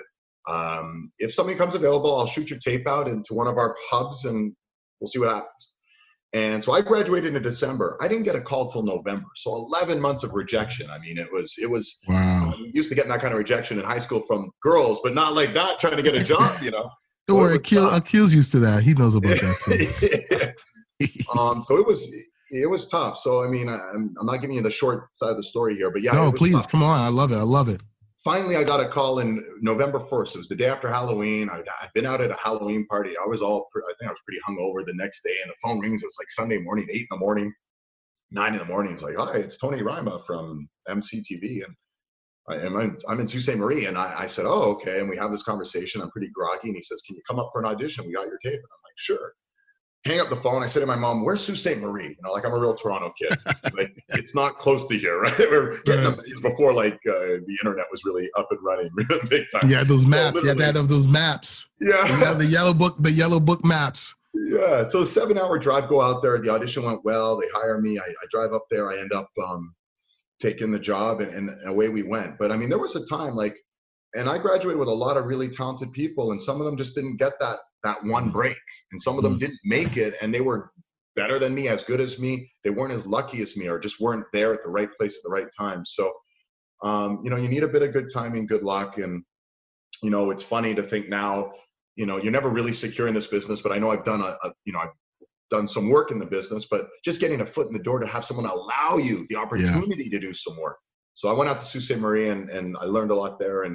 Um, if something comes available, I'll shoot your tape out into one of our hubs, and we'll see what happens. And so I graduated in December. I didn't get a call till November. So eleven months of rejection. I mean, it was, it was, wow. I'm used to getting that kind of rejection in high school from girls, but not like that, trying to get a job, you know. Don't so worry, Akil, Akil's used to that. He knows about that too. um, so it was, it was tough. So, I mean, I'm, I'm not giving you the short side of the story here, but yeah. No, please, tough. Come on. I love it. I love it. Finally, I got a call in November first. It was the day after Halloween. I'd, I'd been out at a Halloween party. I was all, I think I was pretty hungover the next day, and the phone rings. It was like Sunday morning, eight in the morning, nine in the morning. It's like, hi, it's Tony Rima from M C T V. And I, I'm, in, I'm in Sault Ste. Marie. And I, I said, oh, okay. And we have this conversation. I'm pretty groggy. And he says, can you come up for an audition? We got your tape. And I'm like, sure. Hang up the phone. I said to my mom, where's Sault Ste. Marie? You know, like I'm a real Toronto kid. Like, it's not close to here, right? We're getting them, it's before like uh, the internet was really up and running big time. Yeah, those maps. So, yeah, that of those maps. Yeah. You have the yellow book, the yellow book maps. Yeah. So a seven hour drive, go out there. The audition went well. They hire me. I, I drive up there. I end up um, taking the job, and, and away we went. But I mean, there was a time like, and I graduated with a lot of really talented people, and some of them just didn't get that that one break, and some of them didn't make it, and they were better than me, as good as me. They weren't as lucky as me, or just weren't there at the right place at the right time. So, um, you know, you need a bit of good timing, good luck. And, you know, it's funny to think now, you know, you're never really secure in this business, but I know I've done a, a you know, I've done some work in the business, but just getting a foot in the door to have someone allow you the opportunity yeah. to do some work. So I went out to Sault Ste. Marie, and, and I learned a lot there, and, and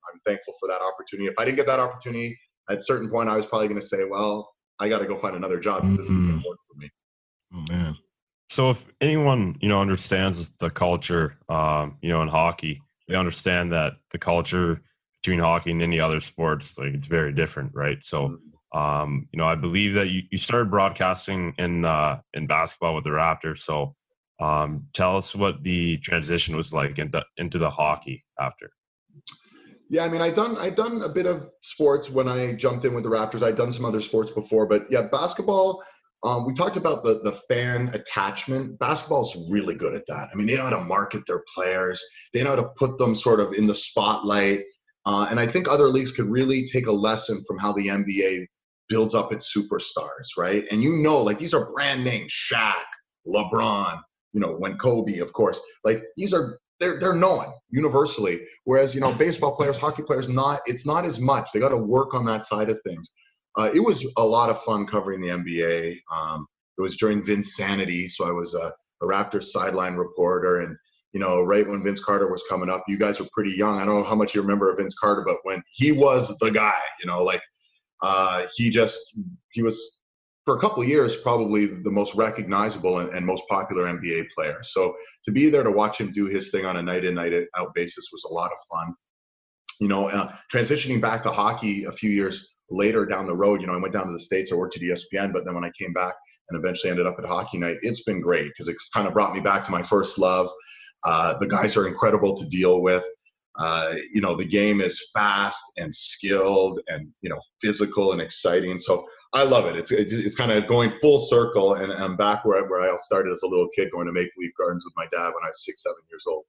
I'm thankful for that opportunity. If I didn't get that opportunity, at a certain point, I was probably going to say, well, I got to go find another job because this isn't going to work for me. Oh, man. So if anyone, you know, understands the culture, um, you know, in hockey, they understand that the culture between hockey and any other sports, like it's very different, right? So, um, you know, I believe that you, you started broadcasting in uh, in basketball with the Raptors. So um, tell us what the transition was like into, into the hockey after. Yeah, I mean, I've done I've done a bit of sports when I jumped in with the Raptors. I've done some other sports before, but yeah, basketball. Um, we talked about the the fan attachment. Basketball's really good at that. I mean, they know how to market their players. They know how to put them sort of in the spotlight. Uh, and I think other leagues could really take a lesson from how the N B A builds up its superstars, right? And you know, like these are brand names: Shaq, LeBron. You know, when Kobe, of course. Like these are. They're they're known universally, whereas you know baseball players, hockey players, not it's not as much. They got to work on that side of things. Uh, it was a lot of fun covering the N B A. Um, it was during Vinsanity, so I was a, a Raptors sideline reporter, and you know right when Vince Carter was coming up, you guys were pretty young. I don't know how much you remember of Vince Carter, but when he was the guy, you know, like uh, he just he was. For a couple of years, probably the most recognizable and, and most popular N B A player. So to be there to watch him do his thing on a night in, night out basis was a lot of fun. You know, uh, transitioning back to hockey a few years later down the road, you know, I went down to the States, I worked at E S P N, but then when I came back and eventually ended up at Hockey Night, it's been great because it's kind of brought me back to my first love. Uh, the guys are incredible to deal with. Uh, you know, the game is fast and skilled and, you know, physical and exciting. So I love it. It's it's, it's kind of going full circle, and I'm back where I, where I started as a little kid going to Maple Leaf Gardens with my dad when I was six, seven years old.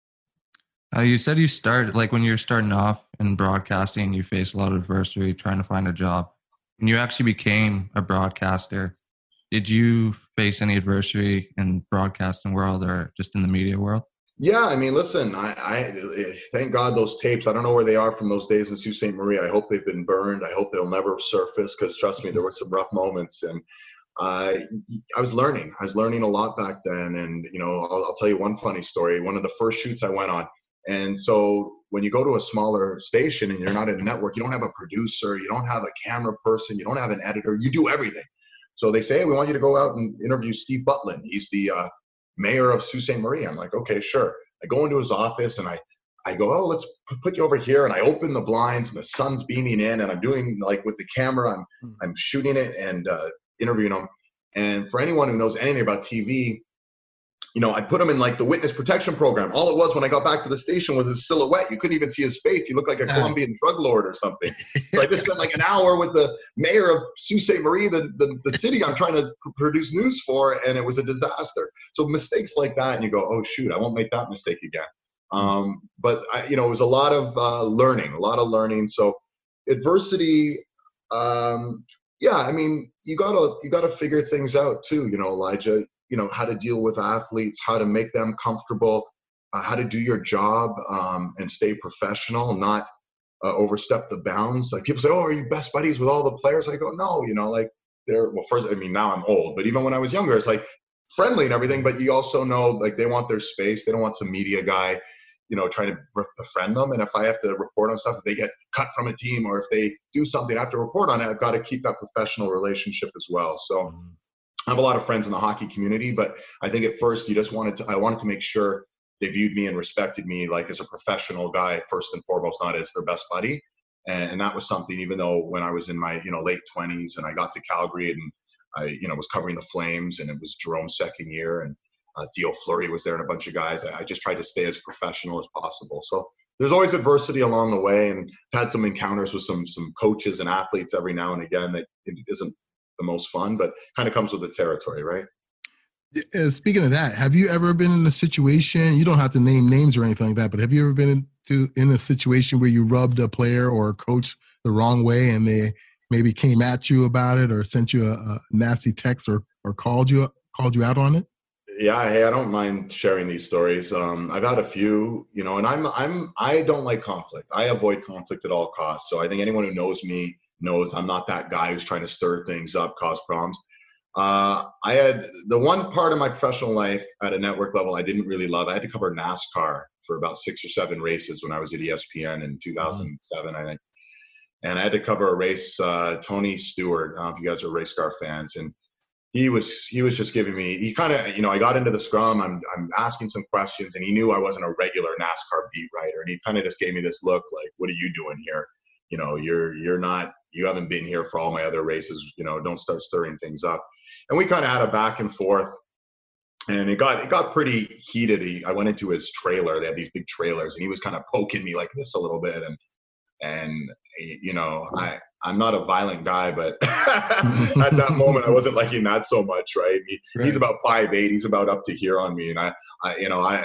Uh, you said you started, like when you're starting off in broadcasting, you faced a lot of adversity trying to find a job. When you actually became a broadcaster, did you face any adversity in broadcasting world or just in the media world? Yeah, I mean, listen, I, I thank God those tapes, I don't know where they are from those days in Sault Ste. Marie. I hope they've been burned. I hope they'll never surface because, trust me, there were some rough moments. And uh, I was learning. I was learning a lot back then. And, you know, I'll, I'll tell you one funny story. One of the first shoots I went on. And so when you go to a smaller station and you're not in a network, you don't have a producer, you don't have a camera person, you don't have an editor, you do everything. So they say, hey, we want you to go out and interview Steve Butlin. He's the uh, mayor of Sault Ste. Marie. I'm like, okay, sure. I go into his office and I, I go, oh, let's put you over here. And I open the blinds and the sun's beaming in and I'm doing like with the camera, I'm, mm. I'm shooting it and uh, interviewing him. And for anyone who knows anything about T V, you know, I put him in like the witness protection program. All it was when I got back to the station was his silhouette. You couldn't even see his face. He looked like a Colombian drug lord or something. So I just spent like an hour with the mayor of Sault Ste. Marie, the, the, the city I'm trying to pr- produce news for, and it was a disaster. So mistakes like that, and you go, oh, shoot, I won't make that mistake again. Um, but, I, you know, it was a lot of uh, learning, a lot of learning. So adversity, um, yeah, I mean, you gotta you gotta figure things out too, you know, Elijah. You know, how to deal with athletes, how to make them comfortable, uh, how to do your job um, and stay professional, not uh, overstep the bounds. Like people say, oh, are you best buddies with all the players? I go, no, you know, like they're, well, first, I mean, now I'm old, but even when I was younger, it's like friendly and everything, but you also know, like they want their space. They don't want some media guy, you know, trying to befriend them. And if I have to report on stuff, if they get cut from a team or if they do something I have to report on it, I've got to keep that professional relationship as well. So mm-hmm. I have a lot of friends in the hockey community, but I think at first you just wanted to, I wanted to make sure they viewed me and respected me like as a professional guy, first and foremost, not as their best buddy. And, and that was something, even though when I was in my, you know, late twenties and I got to Calgary and I, you know, was covering the Flames and it was Jerome's second year and uh, Theo Fleury was there and a bunch of guys, I, I just tried to stay as professional as possible. So there's always adversity along the way, and had some encounters with some, some coaches and athletes every now and again that it isn't the most fun, but kind of comes with the territory, right? Uh, speaking of that, have you ever been in a situation, you don't have to name names or anything like that, but have you ever been into, in a situation where you rubbed a player or a coach the wrong way and they maybe came at you about it or sent you a, a nasty text or, or called you called you out on it? Yeah, hey, I don't mind sharing these stories. Um, I've had a few, you know, and I'm I'm I don't like conflict. I avoid conflict at all costs. So I think anyone who knows me knows I'm not that guy who's trying to stir things up, cause problems. Uh, I had the one part of my professional life at a network level I didn't really love. I had to cover NASCAR for about six or seven races when I was at E S P N in two thousand seven, mm-hmm. I think. And I had to cover a race, uh, Tony Stewart. I don't know if you guys are race car fans. And he was he was just giving me, he kind of, you know, I got into the scrum. I'm I'm asking some questions, and he knew I wasn't a regular NASCAR beat writer. And he kind of just gave me this look like, what are you doing here? You know, you're you're not, you haven't been here for all my other races. You know, don't start stirring things up. And we kind of had a back and forth, and it got it got pretty heated. He, I went into his trailer. They had these big trailers, and he was kind of poking me like this a little bit. And and you know, I I'm not a violent guy, but at that moment I wasn't liking that so much, right? He, right. He's about five eight. He's about up to here on me, and I, I you know, I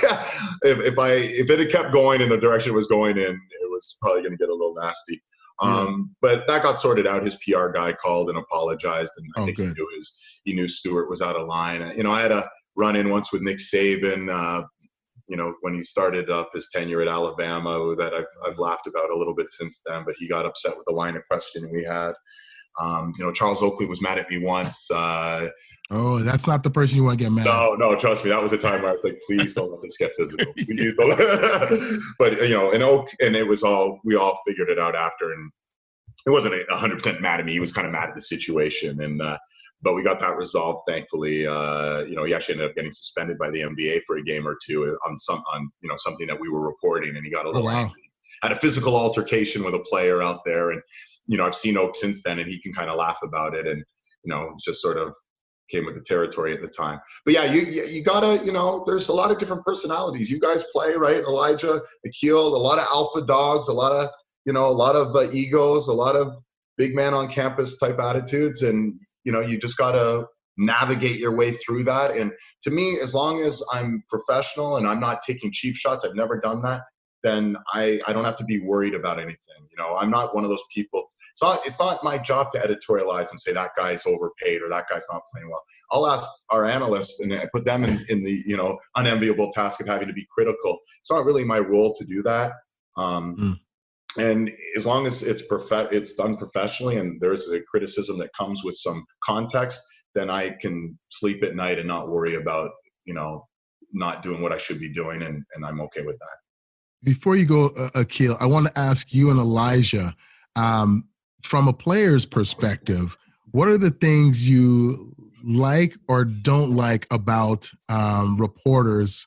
if if I if it had kept going in the direction it was going in, it was probably going to get a little nasty. Um, but that got sorted out. His P R guy called and apologized, and I oh, think good. he knew his, he knew Stewart was out of line. You know, I had a run in once with Nick Saban, uh, you know, when he started up his tenure at Alabama, that I've, I've laughed about a little bit since then, but he got upset with the line of questioning we had. Um, you know, Charles Oakley was mad at me once. Uh, oh, that's not the person you want to get mad at. No, no, trust me. That was a time where I was like, please don't let this get physical. Please don't. But, you know, and Oak, and it was all, we all figured it out after. And it wasn't one hundred percent mad at me. He was kind of mad at the situation. And, uh, but we got that resolved, thankfully. Uh, you know, he actually ended up getting suspended by the N B A for a game or two on some, on, you know, something that we were reporting. And he got a little oh, wow. angry. Had a physical altercation with a player out there. And, you know, I've seen Oak since then, and he can kind of laugh about it, and you know, just sort of came with the territory at the time. But yeah, you you gotta, you know, there's a lot of different personalities. You guys play, right? Elijah, Akil, a lot of alpha dogs, a lot of, you know, a lot of uh, egos, a lot of big man on campus type attitudes, and you know, you just gotta navigate your way through that. And to me, as long as I'm professional and I'm not taking cheap shots, I've never done that, then I, I don't have to be worried about anything. You know, I'm not one of those people. It's not, it's not my job to editorialize and say that guy's overpaid or that guy's not playing well. I'll ask our analysts and I put them in, in the, you know, unenviable task of having to be critical. It's not really my role to do that. Um, mm. And as long as it's prof- it's done professionally and there's a criticism that comes with some context, then I can sleep at night and not worry about, you know, not doing what I should be doing. And, and I'm okay with that. Before you go, uh, Akil, I want to ask you and Elijah, um, from a player's perspective, what are the things you like or don't like about um, reporters?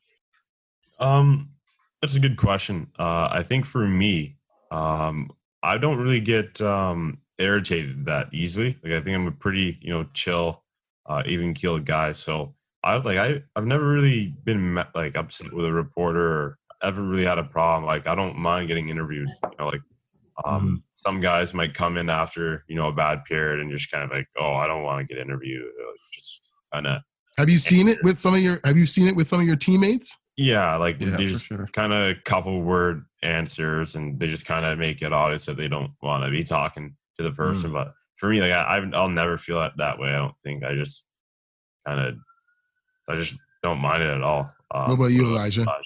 Um, that's a good question. Uh, I think for me, um, I don't really get um, irritated that easily. Like I think I'm a pretty, you know, chill, uh, even keeled guy. So I was like, I I've never really been like upset with a reporter or ever really had a problem. Like I don't mind getting interviewed. You know, like um, mm-hmm. some guys might come in after, you know, a bad period and just kind of like, oh, I don't want to get interviewed. Just kind of. Have you seen it with some of your? Have you seen it with some of your teammates? Yeah, like yeah, they just sure. kind of couple word answers, and they just kind of make it obvious that they don't want to be talking to the person. Mm. But for me, like I, I'll never feel that, that way. I don't think. I just kind of, I just don't mind it at all. Um, what about you, Elijah? Uh,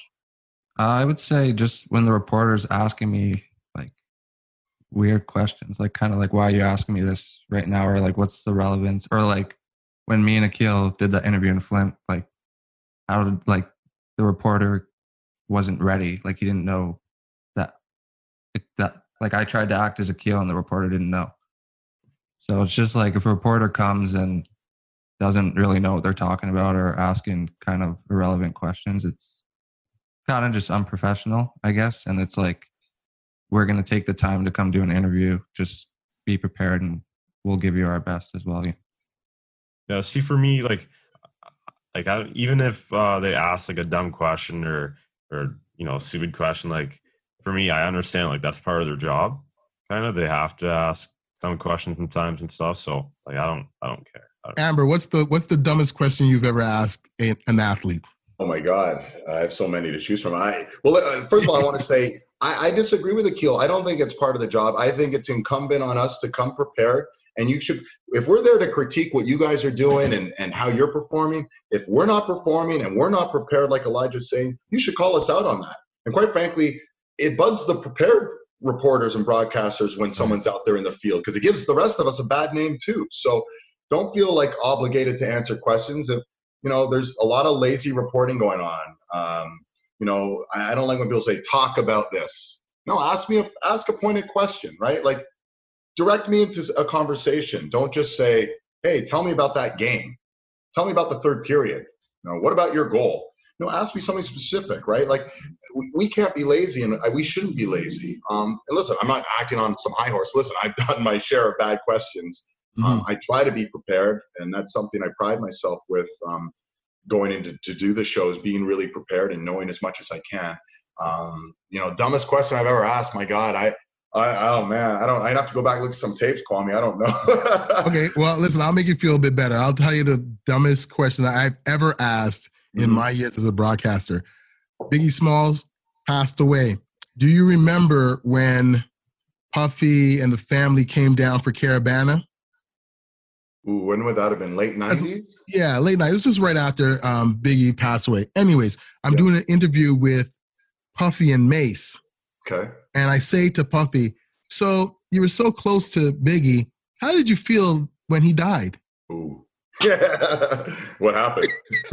I would say just when the reporter's asking me like weird questions, like kind of like, why are you asking me this right now? Or like, what's the relevance? Or like when me and Akil did the interview in Flint, like how did like the reporter wasn't ready. Like he didn't know that, that like I tried to act as Akil and the reporter didn't know. So it's just like if a reporter comes and doesn't really know what they're talking about or asking kind of irrelevant questions, it's kind of just unprofessional, I guess. And it's like, we're going to take the time to come do an interview. Just be prepared and we'll give you our best as well. Yeah. See, for me, like, like I, even if uh, they ask like a dumb question or, or, you know, stupid question, like for me, I understand like that's part of their job. Kind of, they have to ask dumb questions sometimes and stuff. So like, I don't, I don't care. I don't Amber, what's the, what's the dumbest question you've ever asked a, an athlete? Oh my God, I have so many to choose from. I well, uh, first of all, I want to say I, I disagree with Akil. I don't think it's part of the job. I think it's incumbent on us to come prepared. And you should, if we're there to critique what you guys are doing and, and how you're performing, if we're not performing and we're not prepared, like Elijah's saying, you should call us out on that. And quite frankly, it bugs the prepared reporters and broadcasters when someone's out there in the field because it gives the rest of us a bad name too. So don't feel like obligated to answer questions. If, you know, there's a lot of lazy reporting going on. Um, you know, I, I don't like when people say, talk about this. No, ask me, a, ask a pointed question, right? Like, direct me into a conversation. Don't just say, hey, tell me about that game. Tell me about the third period. You know, what about your goal? No, ask me something specific, right? Like, we, we can't be lazy, and we shouldn't be lazy. Um, and listen, I'm not acting on some high horse. Listen, I've done my share of bad questions. Mm-hmm. Um, I try to be prepared, and that's something I pride myself with, um, going into to do the shows, being really prepared and knowing as much as I can. Um, you know, dumbest question I've ever asked, my God, I, I, oh man, I don't, I'd have to go back and look at some tapes, Kwame. I don't know. Okay. Well, listen, I'll make you feel a bit better. I'll tell you the dumbest question that I've ever asked in mm-hmm. my years as a broadcaster. Biggie Smalls passed away. Do you remember when Puffy and the family came down for Caravana? Ooh, when would that have been? Late nineties? Yeah, late nineties. This was right after um, Biggie passed away. Anyways, I'm yeah. doing an interview with Puffy and Mace. Okay. And I say to Puffy, so you were so close to Biggie. How did you feel when he died? Ooh. What happened?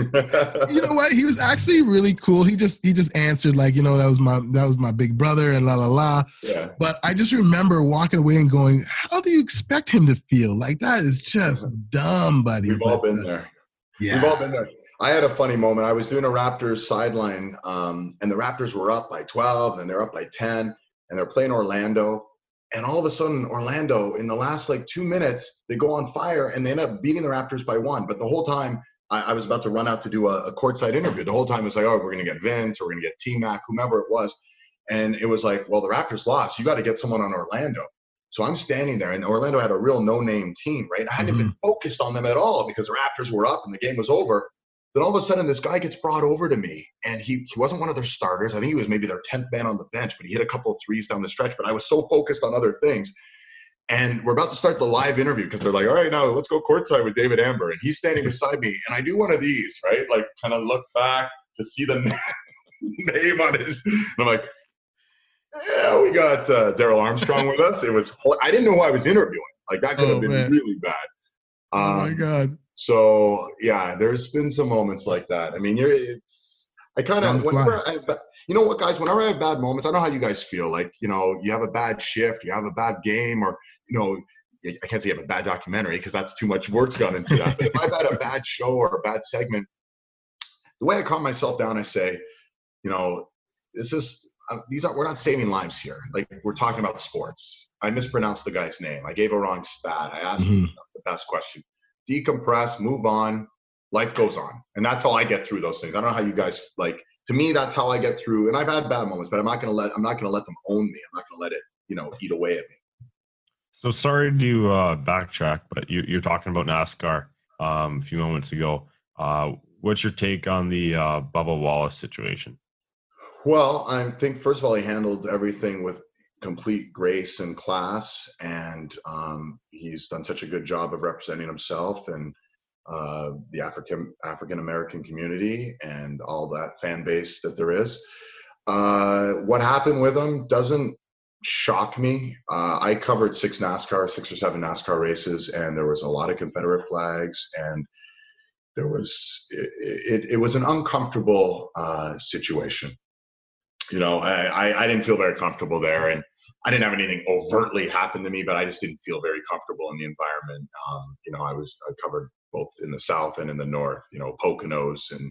You know what? He was actually really cool. He just he just answered like, you know, that was my that was my big brother and la la la. Yeah. But I just remember walking away and going, how do you expect him to feel? Like, that is just dumb, buddy. We've but, all been there. Yeah. We've all been there. I had a funny moment. I was doing a Raptors sideline, um, and the Raptors were up by twelve, and they're up by ten, and they're playing Orlando. And all of a sudden, Orlando, in the last like two minutes, they go on fire, and they end up beating the Raptors by one. But the whole time, I, I was about to run out to do a, a courtside interview. The whole time it was like, oh, we're going to get Vince, or we're going to get T-Mac, whomever it was. And it was like, well, the Raptors lost. You got to get someone on Orlando. So I'm standing there, and Orlando had a real no-name team, right? I hadn't mm-hmm. been focused on them at all because the Raptors were up and the game was over. Then all of a sudden, this guy gets brought over to me, and he, he wasn't one of their starters. I think he was maybe their tenth man on the bench, but he hit a couple of threes down the stretch. But I was so focused on other things. And we're about to start the live interview because they're like, all right, now let's go courtside with David Amber. And he's standing beside me, and I do one of these, right? Like, kind of look back to see the name on it. And I'm like, yeah, we got uh, Daryl Armstrong with us. It was, I didn't know who I was interviewing. Like, that could oh, have been man. really bad. Um, oh my God. So yeah, there's been some moments like that. I mean, you're, it's, I kind of, whenever I, you know what, guys, whenever I have bad moments, I know how you guys feel. Like, you know, you have a bad shift, you have a bad game, or, you know, I can't say you have a bad documentary because that's too much work's gone into that. But if I've had a bad show or a bad segment, the way I calm myself down, I say, you know, this is, uh, these aren't, we're not saving lives here. Like, we're talking about sports. I mispronounced the guy's name. I gave a wrong stat. I asked mm-hmm. him the best question. Decompress, move on, life goes on. And that's how I get through those things. I don't know how you guys, like, to me, that's how I get through. And I've had bad moments, but I'm not going to let, I'm not going to let them own me. I'm not going to let it, you know, eat away at me. So sorry to uh, backtrack, but you, you're talking about NASCAR um, a few moments ago. Uh, what's your take on the uh, Bubba Wallace situation? Well, I think, first of all, he handled everything with complete grace and class, and um, he's done such a good job of representing himself and uh, the African African American community and all that fan base that there is. Uh, what happened with him doesn't shock me. Uh, I covered six NASCAR, six or seven NASCAR races, and there was a lot of Confederate flags, and there was it, it, it was an uncomfortable uh, situation. You know, I, I, I didn't feel very comfortable there, and I didn't have anything overtly happen to me, but I just didn't feel very comfortable in the environment. Um, you know, I was I covered both in the South and in the North, you know, Poconos and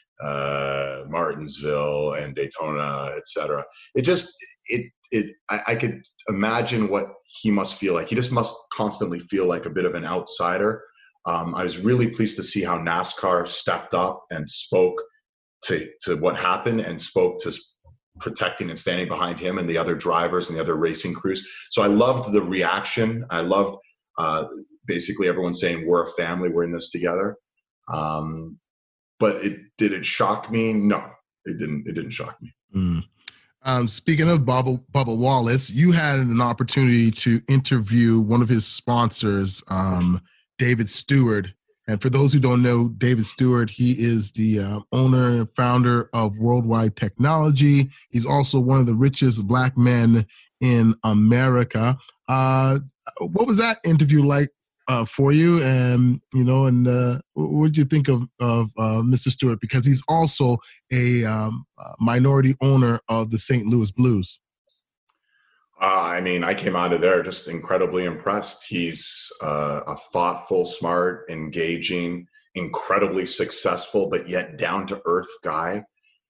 uh, Martinsville and Daytona, et cetera. It just, it, it, I, I could imagine what he must feel like. He just must constantly feel like a bit of an outsider. Um, I was really pleased to see how NASCAR stepped up and spoke to, to what happened and spoke to protecting and standing behind him and the other drivers and the other racing crews. So I loved the reaction. I loved uh, basically everyone saying we're a family, we're in this together. Um, but it did it shock me? No, it didn't. It didn't shock me. Mm. Um, speaking of Bubba, Bubba Wallace, you had an opportunity to interview one of his sponsors, um, David Stewart. And for those who don't know, David Stewart, he is the uh, owner and founder of Worldwide Technology. He's also one of the richest black men in America. Uh, what was that interview like uh, for you, and you know, and uh, what did you think of of uh, Mister Stewart? Because he's also a um, minority owner of the Saint Louis Blues. Uh, I mean, I came out of there just incredibly impressed. He's uh, a thoughtful, smart, engaging, incredibly successful, but yet down-to-earth guy.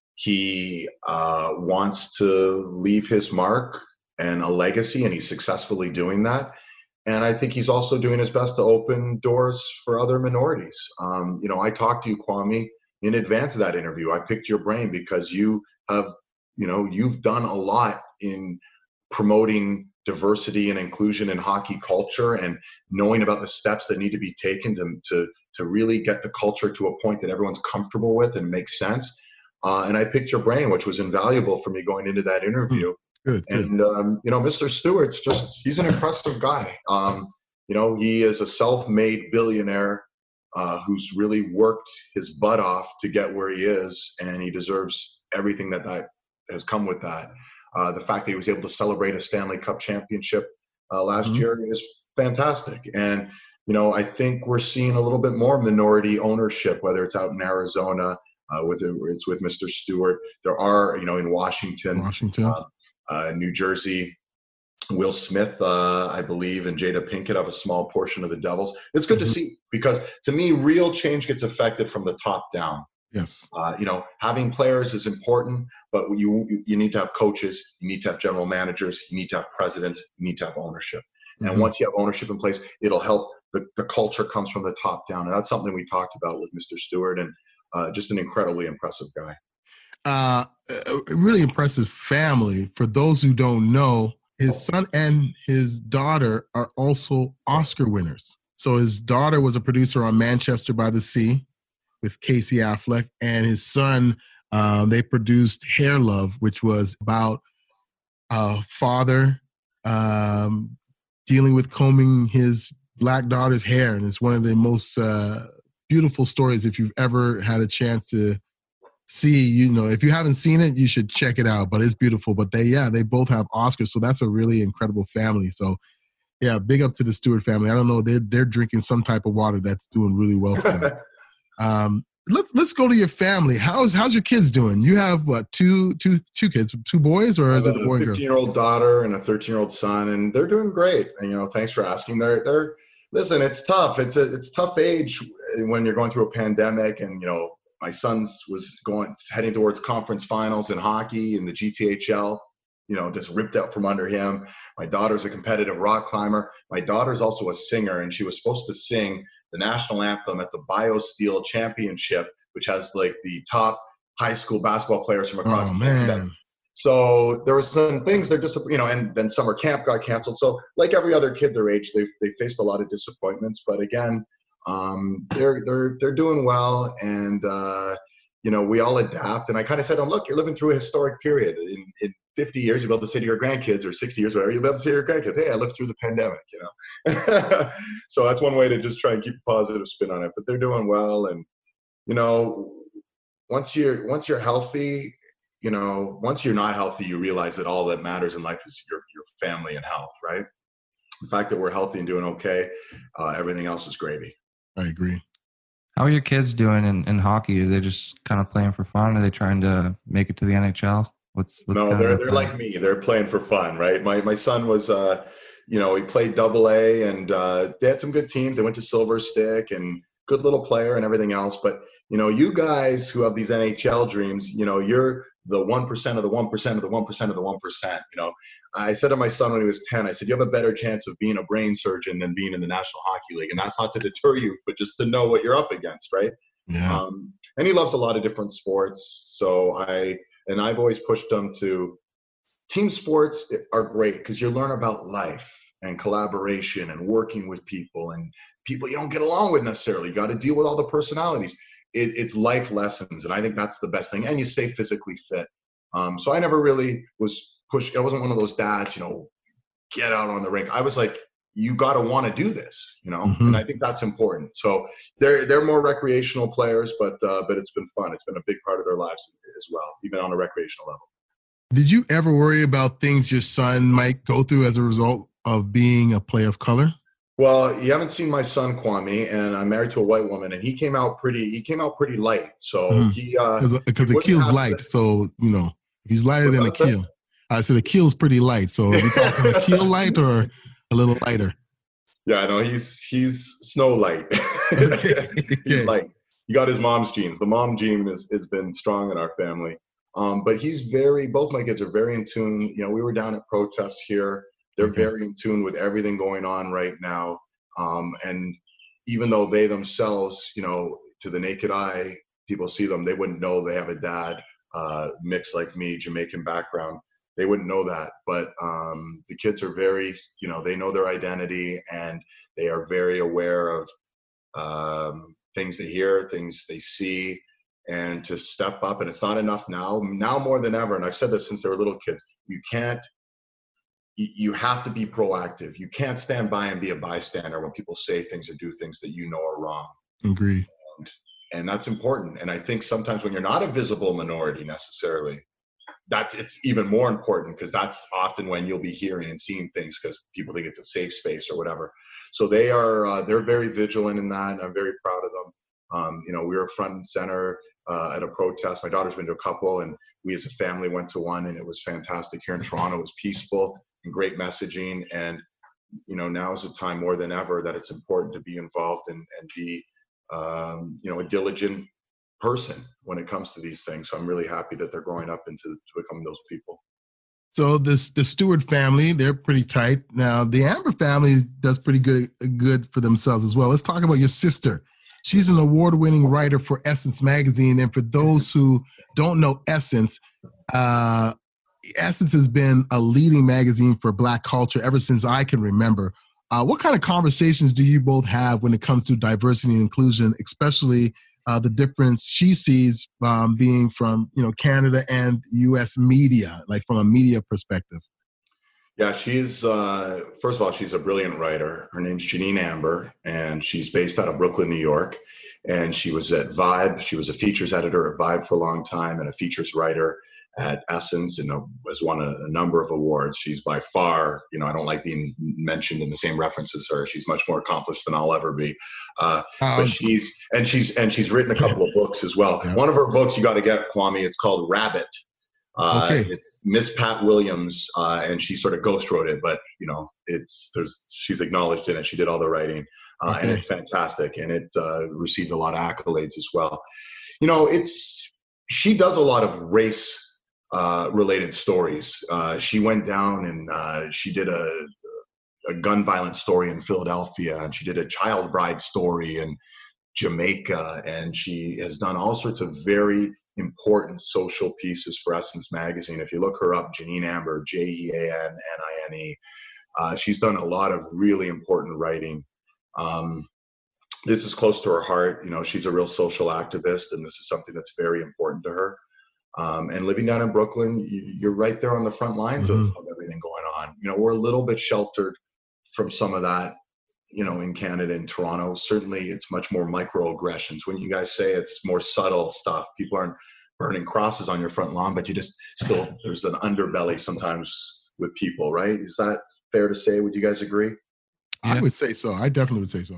He uh, wants to leave his mark and a legacy, and he's successfully doing that. And I think he's also doing his best to open doors for other minorities. Um, you know, I talked to you, Kwame, in advance of that interview. I picked your brain because you have, you know, you've done a lot in promoting diversity and inclusion in hockey culture and knowing about the steps that need to be taken to, to, to really get the culture to a point that everyone's comfortable with and makes sense. Uh, and I picked your brain, which was invaluable for me going into that interview. Good, good. And, um, you know, Mister Stewart's just, he's an impressive guy. Um, you know, he is a self-made billionaire uh, who's really worked his butt off to get where he is, and he deserves everything that that has come with that. Uh, the fact that he was able to celebrate a Stanley Cup championship uh, last mm-hmm. year is fantastic. And, you know, I think we're seeing a little bit more minority ownership, whether it's out in Arizona, uh, with it's with Mister Stewart. There are, you know, in Washington, Washington, uh, uh, New Jersey, Will Smith, uh, I believe, and Jada Pinkett have a small portion of the Devils. It's good mm-hmm. to see, because to me, real change gets affected from the top down. Yes. Uh, you know, having players is important, but you you need to have coaches, you need to have general managers, you need to have presidents, you need to have ownership. Mm-hmm. And once you have ownership in place, it'll help. The, the culture comes from the top down. And that's something we talked about with Mister Stewart, and uh, just an incredibly impressive guy. Uh, a really impressive family. For those who don't know, his son and his daughter are also Oscar winners. So his daughter was a producer on Manchester by the Sea with Casey Affleck, and his son, um, they produced Hair Love, which was about a father um, dealing with combing his black daughter's hair. And it's one of the most uh, beautiful stories if you've ever had a chance to see. You know, if you haven't seen it, you should check it out, but it's beautiful. But they, yeah, they both have Oscars, so that's a really incredible family. So yeah, big up to the Stewart family. I don't know, they're, they're drinking some type of water that's doing really well for them. Um, let's let's go to your family. How's how's your kids doing? You have what, two two two kids, two boys, or is it a boy and girl? A fifteen-year-old daughter and a thirteen-year-old son, and they're doing great. And you know, thanks for asking. They're they're listen. It's tough. It's a it's tough age when you're going through a pandemic, and you know, my son's was going heading towards conference finals in hockey in the G T H L. You know, just ripped out from under him. My daughter's a competitive rock climber. My daughter's also a singer, and she was supposed to sing the national anthem at the BioSteel Championship, which has like the top high school basketball players from across oh, Canada. Man. So there were some things they're just, you know, and then summer camp got canceled. So like every other kid their age, they they faced a lot of disappointments. But again, um, they're they're they're doing well, and uh, you know, we all adapt. And I kind of said, "Oh, look, you're living through a historic period. In in fifty years, you'll be able to say to your grandkids, or sixty years, whatever, you'll be able to say to your grandkids, hey, I lived through the pandemic," you know? So that's one way to just try and keep a positive spin on it, but they're doing well. And, you know, once you're, once you're healthy, you know, once you're not healthy, you realize that all that matters in life is your, your family and health, right? The fact that we're healthy and doing okay, uh, everything else is gravy. I agree. How are your kids doing in, in hockey? Are they just kind of playing for fun? Are they trying to make it to the N H L? What's, what's no, they're they're plan? Like me. They're playing for fun, right? My my son was, uh, you know, he played Double A, and uh, they had some good teams. They went to Silver Stick, and good little player and everything else. But you know, you guys who have these N H L dreams, you know, you're the one percent of the one percent of the one percent of the one percent. You know, I said to my son when he was ten, I said, you have a better chance of being a brain surgeon than being in the National Hockey League, and that's not to deter you, but just to know what you're up against, right? Yeah. Um, and he loves a lot of different sports, so I. And I've always pushed them to team sports are great because you learn about life and collaboration and working with people and people you don't get along with necessarily. You got to deal with all the personalities. It, it's life lessons. And I think that's the best thing. And you stay physically fit. Um, so I never really was pushed. I wasn't one of those dads, you know, get out on the rink. I was like, you got to want to do this, you know, mm-hmm. and I think that's important. So they're they're more recreational players, but uh, but it's been fun. It's been a big part of their lives as well, even on a recreational level. Did you ever worry about things your son might go through as a result of being a player of color? Well, you haven't seen my son Kwame, and I'm married to a white woman, and he came out pretty. He came out pretty light. So Mhm. he uh, Because he the wouldn't keel's have light, to- so you know he's lighter What's than the that, sir? keel. I said the keel's pretty light, so are we talking a keel light or a little lighter? Yeah, no, he's he's snow light. Okay. He's Okay. light. He got his mom's genes. The mom gene has, has been strong in our family. Um, but he's very. Both my kids are very in tune. You know, we were down at protests here. They're Okay. very in tune with everything going on right now. Um, and even though they themselves, you know, to the naked eye, people see them, they wouldn't know they have a dad uh, mixed like me, Jamaican background. They wouldn't know that. But um, the kids are very, you know, they know their identity, and they are very aware of um, things they hear, things they see, and to step up. And it's not enough now, now more than ever. And I've said this since they were little kids. You can't, you you have to be proactive. You can't stand by and be a bystander when people say things or do things that you know are wrong. Agree. And, and that's important. And I think sometimes when you're not a visible minority necessarily, that's it's even more important, because that's often when you'll be hearing and seeing things because people think it's a safe space or whatever. So they are uh, they're very vigilant in that, and I'm very proud of them. Um, you know, we were front and center uh, at a protest. My daughter's been to a couple, and we as a family went to one, and it was fantastic here in Toronto. It was peaceful and great messaging. And you know, now is the time more than ever that it's important to be involved and and be um, you know, a diligent person when it comes to these things. So I'm really happy that they're growing up into to becoming those people. So this the Stewart family, they're pretty tight. Now the Amber family does pretty good good for themselves as well. Let's talk about your sister. She's an award-winning writer for Essence magazine, and for those who don't know Essence, uh, Essence has been a leading magazine for Black culture ever since I can remember. Uh, what kind of conversations do you both have when it comes to diversity and inclusion, especially uh, the difference she sees um, being from, you know, Canada and U S media, like from a media perspective? Yeah, she's, uh, first of all, she's a brilliant writer. Her name's Janine Amber, and she's based out of Brooklyn, New York. And she was at Vibe. She was a features editor at Vibe for a long time and a features writer at Essence, and has won a, a number of awards. She's by far, you know, I don't like being mentioned in the same reference as her. She's much more accomplished than I'll ever be. Uh, Um, but she's, and she's, and she's written a couple of books as well. Yeah. One of her books you got to get, Kwame, it's called Rabbit. Uh, Okay. It's Miss Pat Williams, uh, and she sort of ghost wrote it, but you know, it's there's she's acknowledged in it. She did all the writing, uh, and Okay. it's fantastic, and it uh, received a lot of accolades as well. You know, it's she does a lot of race uh, related stories. Uh, she went down and uh, she did a a gun violence story in Philadelphia, and she did a child bride story in Jamaica, and she has done all sorts of very important social pieces for Essence magazine. If you look her up, Janine Amber, J E A N N I N E, uh, she's done a lot of really important writing. Um, this is close to her heart. You know, she's a real social activist, and this is something that's very important to her. Um, and living down in Brooklyn, you, you're right there on the front lines Mhm. of, of everything going on. You know, we're a little bit sheltered from some of that, you know, in Canada and Toronto. Certainly it's much more microaggressions. When you guys say it's more subtle stuff, people aren't burning crosses on your front lawn, but you just still, there's an underbelly sometimes with people, right? Is that fair to say? Would you guys agree? I Yeah. would say so. I definitely would say so.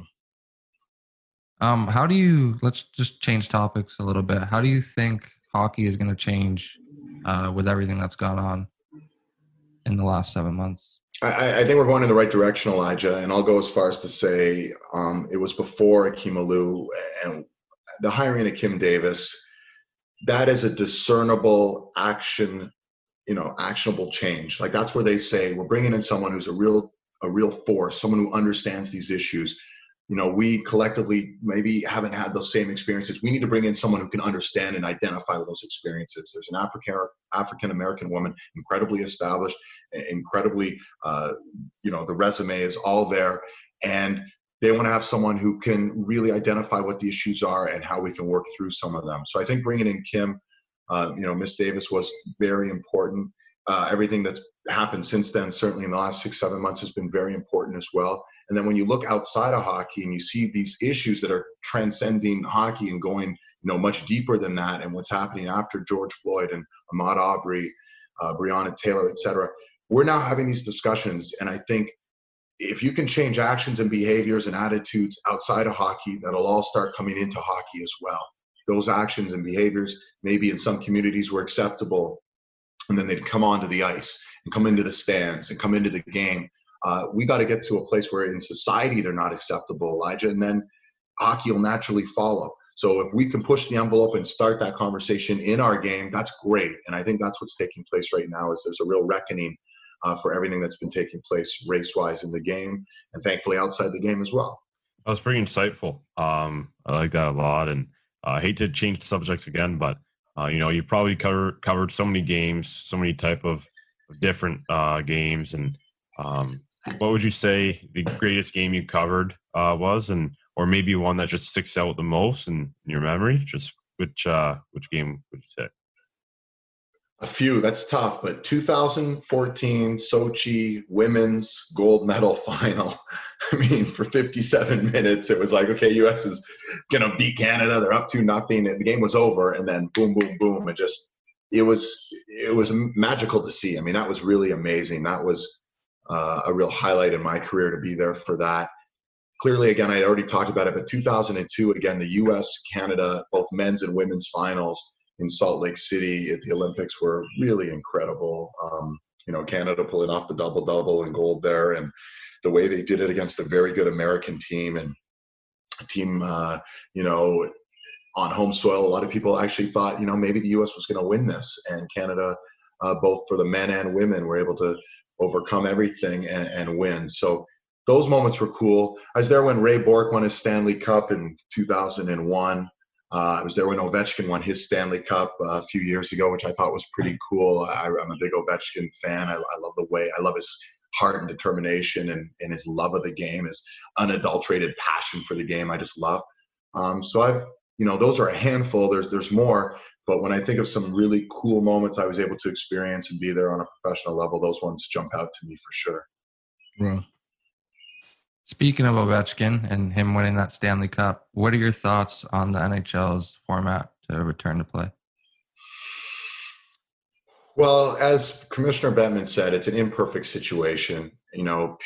Um, how do you, let's just change topics a little bit. How do you think hockey is going to change uh, with everything that's gone on in the last seven months? I, I think we're going in the right direction, Elijah, and I'll go as far as to say um, it was before Akim Aliu, and the hiring of Kim Davis, that is a discernible action, you know, actionable change. Like that's where they say we're bringing in someone who's a real, a real force, someone who understands these issues. You know, we collectively maybe haven't had those same experiences. We need to bring in someone who can understand and identify with those experiences. There's an African African American woman, incredibly established, incredibly, uh, you know, the resume is all there, and they want to have someone who can really identify what the issues are and how we can work through some of them. So I think bringing in Kim, uh, you know, Miss Davis was very important. Uh, everything that's happened since then, certainly in the last six, seven months, has been very important as well. And then when you look outside of hockey and you see these issues that are transcending hockey and going, you know, much deeper than that, and what's happening after George Floyd and Ahmaud Arbery, uh, Breonna Taylor, et cetera, we're now having these discussions. And I think if you can change actions and behaviors and attitudes outside of hockey, that'll all start coming into hockey as well. Those actions and behaviors maybe in some communities were acceptable, and then they'd come onto the ice and come into the stands and come into the game. Uh, we got to get to a place where in society they're not acceptable, Elijah, and then hockey will naturally follow. So if we can push the envelope and start that conversation in our game, that's great. And I think that's what's taking place right now is there's a real reckoning uh, for everything that's been taking place race-wise in the game and thankfully outside the game as well. That was pretty insightful. Um, I like that a lot. And I uh, hate to change the subject again, but, uh, you know, you probably cover, covered so many games, so many type of different uh, games. And um, what would you say the greatest game you covered uh, was? And or maybe one that just sticks out the most in, in your memory? Just which uh, which game would you say? A few. That's tough. But two thousand fourteen Sochi women's gold medal final. I mean, for fifty-seven minutes, it was like, okay, U S is gonna beat Canada. They're up to nothing. The game was over, and then boom, boom, boom. It just it was it was magical to see. I mean, that was really amazing. That was uh, a real highlight in my career to be there for that. Clearly, again, I already talked about it, but two thousand two, again, the U S Canada, both men's and women's finals in Salt Lake City at the Olympics were really incredible. Um, you know, Canada pulling off the double-double and gold there, and the way they did it against a very good American team and a team, uh, you know, on home soil. A lot of people actually thought, you know, maybe the U S was going to win this, and Canada, uh, both for the men and women, were able to overcome everything and, and win. So those moments were cool. I was there when Ray Bourque won his Stanley Cup in two thousand one. Uh, I was there when Ovechkin won his Stanley Cup uh, a few years ago, which I thought was pretty cool. I, I'm a big Ovechkin fan. I, I love the way, I love his heart and determination and, and his love of the game, his unadulterated passion for the game. I just love. Um, so I've, you know, those are a handful. There's there's more. But when I think of some really cool moments I was able to experience and be there on a professional level, those ones jump out to me for sure. Well. Speaking of Ovechkin and him winning that Stanley Cup, what are your thoughts on the N H L's format to return to play? Well, as Commissioner Bettman said, it's an imperfect situation. You know,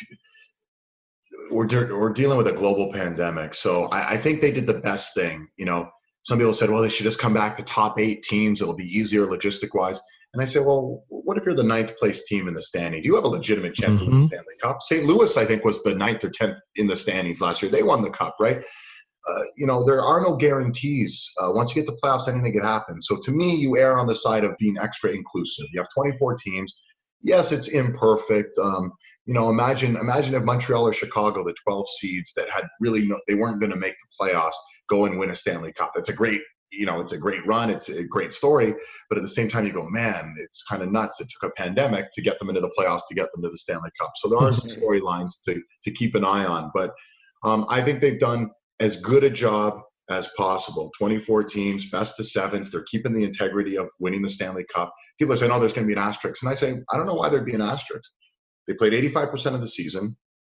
we're de- we're dealing with a global pandemic, so I, I think they did the best thing. You know, some people said, well, they should just come back to top eight teams. It'll be easier logistic-wise. And I say, well, what if you're the ninth place team in the standing? Do you have a legitimate chance mm-hmm. to win the Stanley Cup? Saint Louis, I think, was the ninth or tenth in the standings last year. They won the Cup, right? Uh, you know, there are no guarantees. Uh, once you get to playoffs, anything can happen. So to me, you err on the side of being extra inclusive. You have twenty-four teams. Yes, it's imperfect. Um, you know, imagine imagine if Montreal or Chicago, the twelve seeds that had really no, they weren't going to make the playoffs, go and win a Stanley Cup. It's a great You know, it's a great run. It's a great story. But at the same time, you go, man, it's kind of nuts. It took a pandemic to get them into the playoffs, to get them to the Stanley Cup. So there are some storylines to to keep an eye on. But um, I think they've done as good a job as possible. twenty-four teams, best of sevens. They're keeping the integrity of winning the Stanley Cup. People are saying, oh, there's going to be an asterisk. And I say, I don't know why there'd be an asterisk. They played eighty-five percent of the season.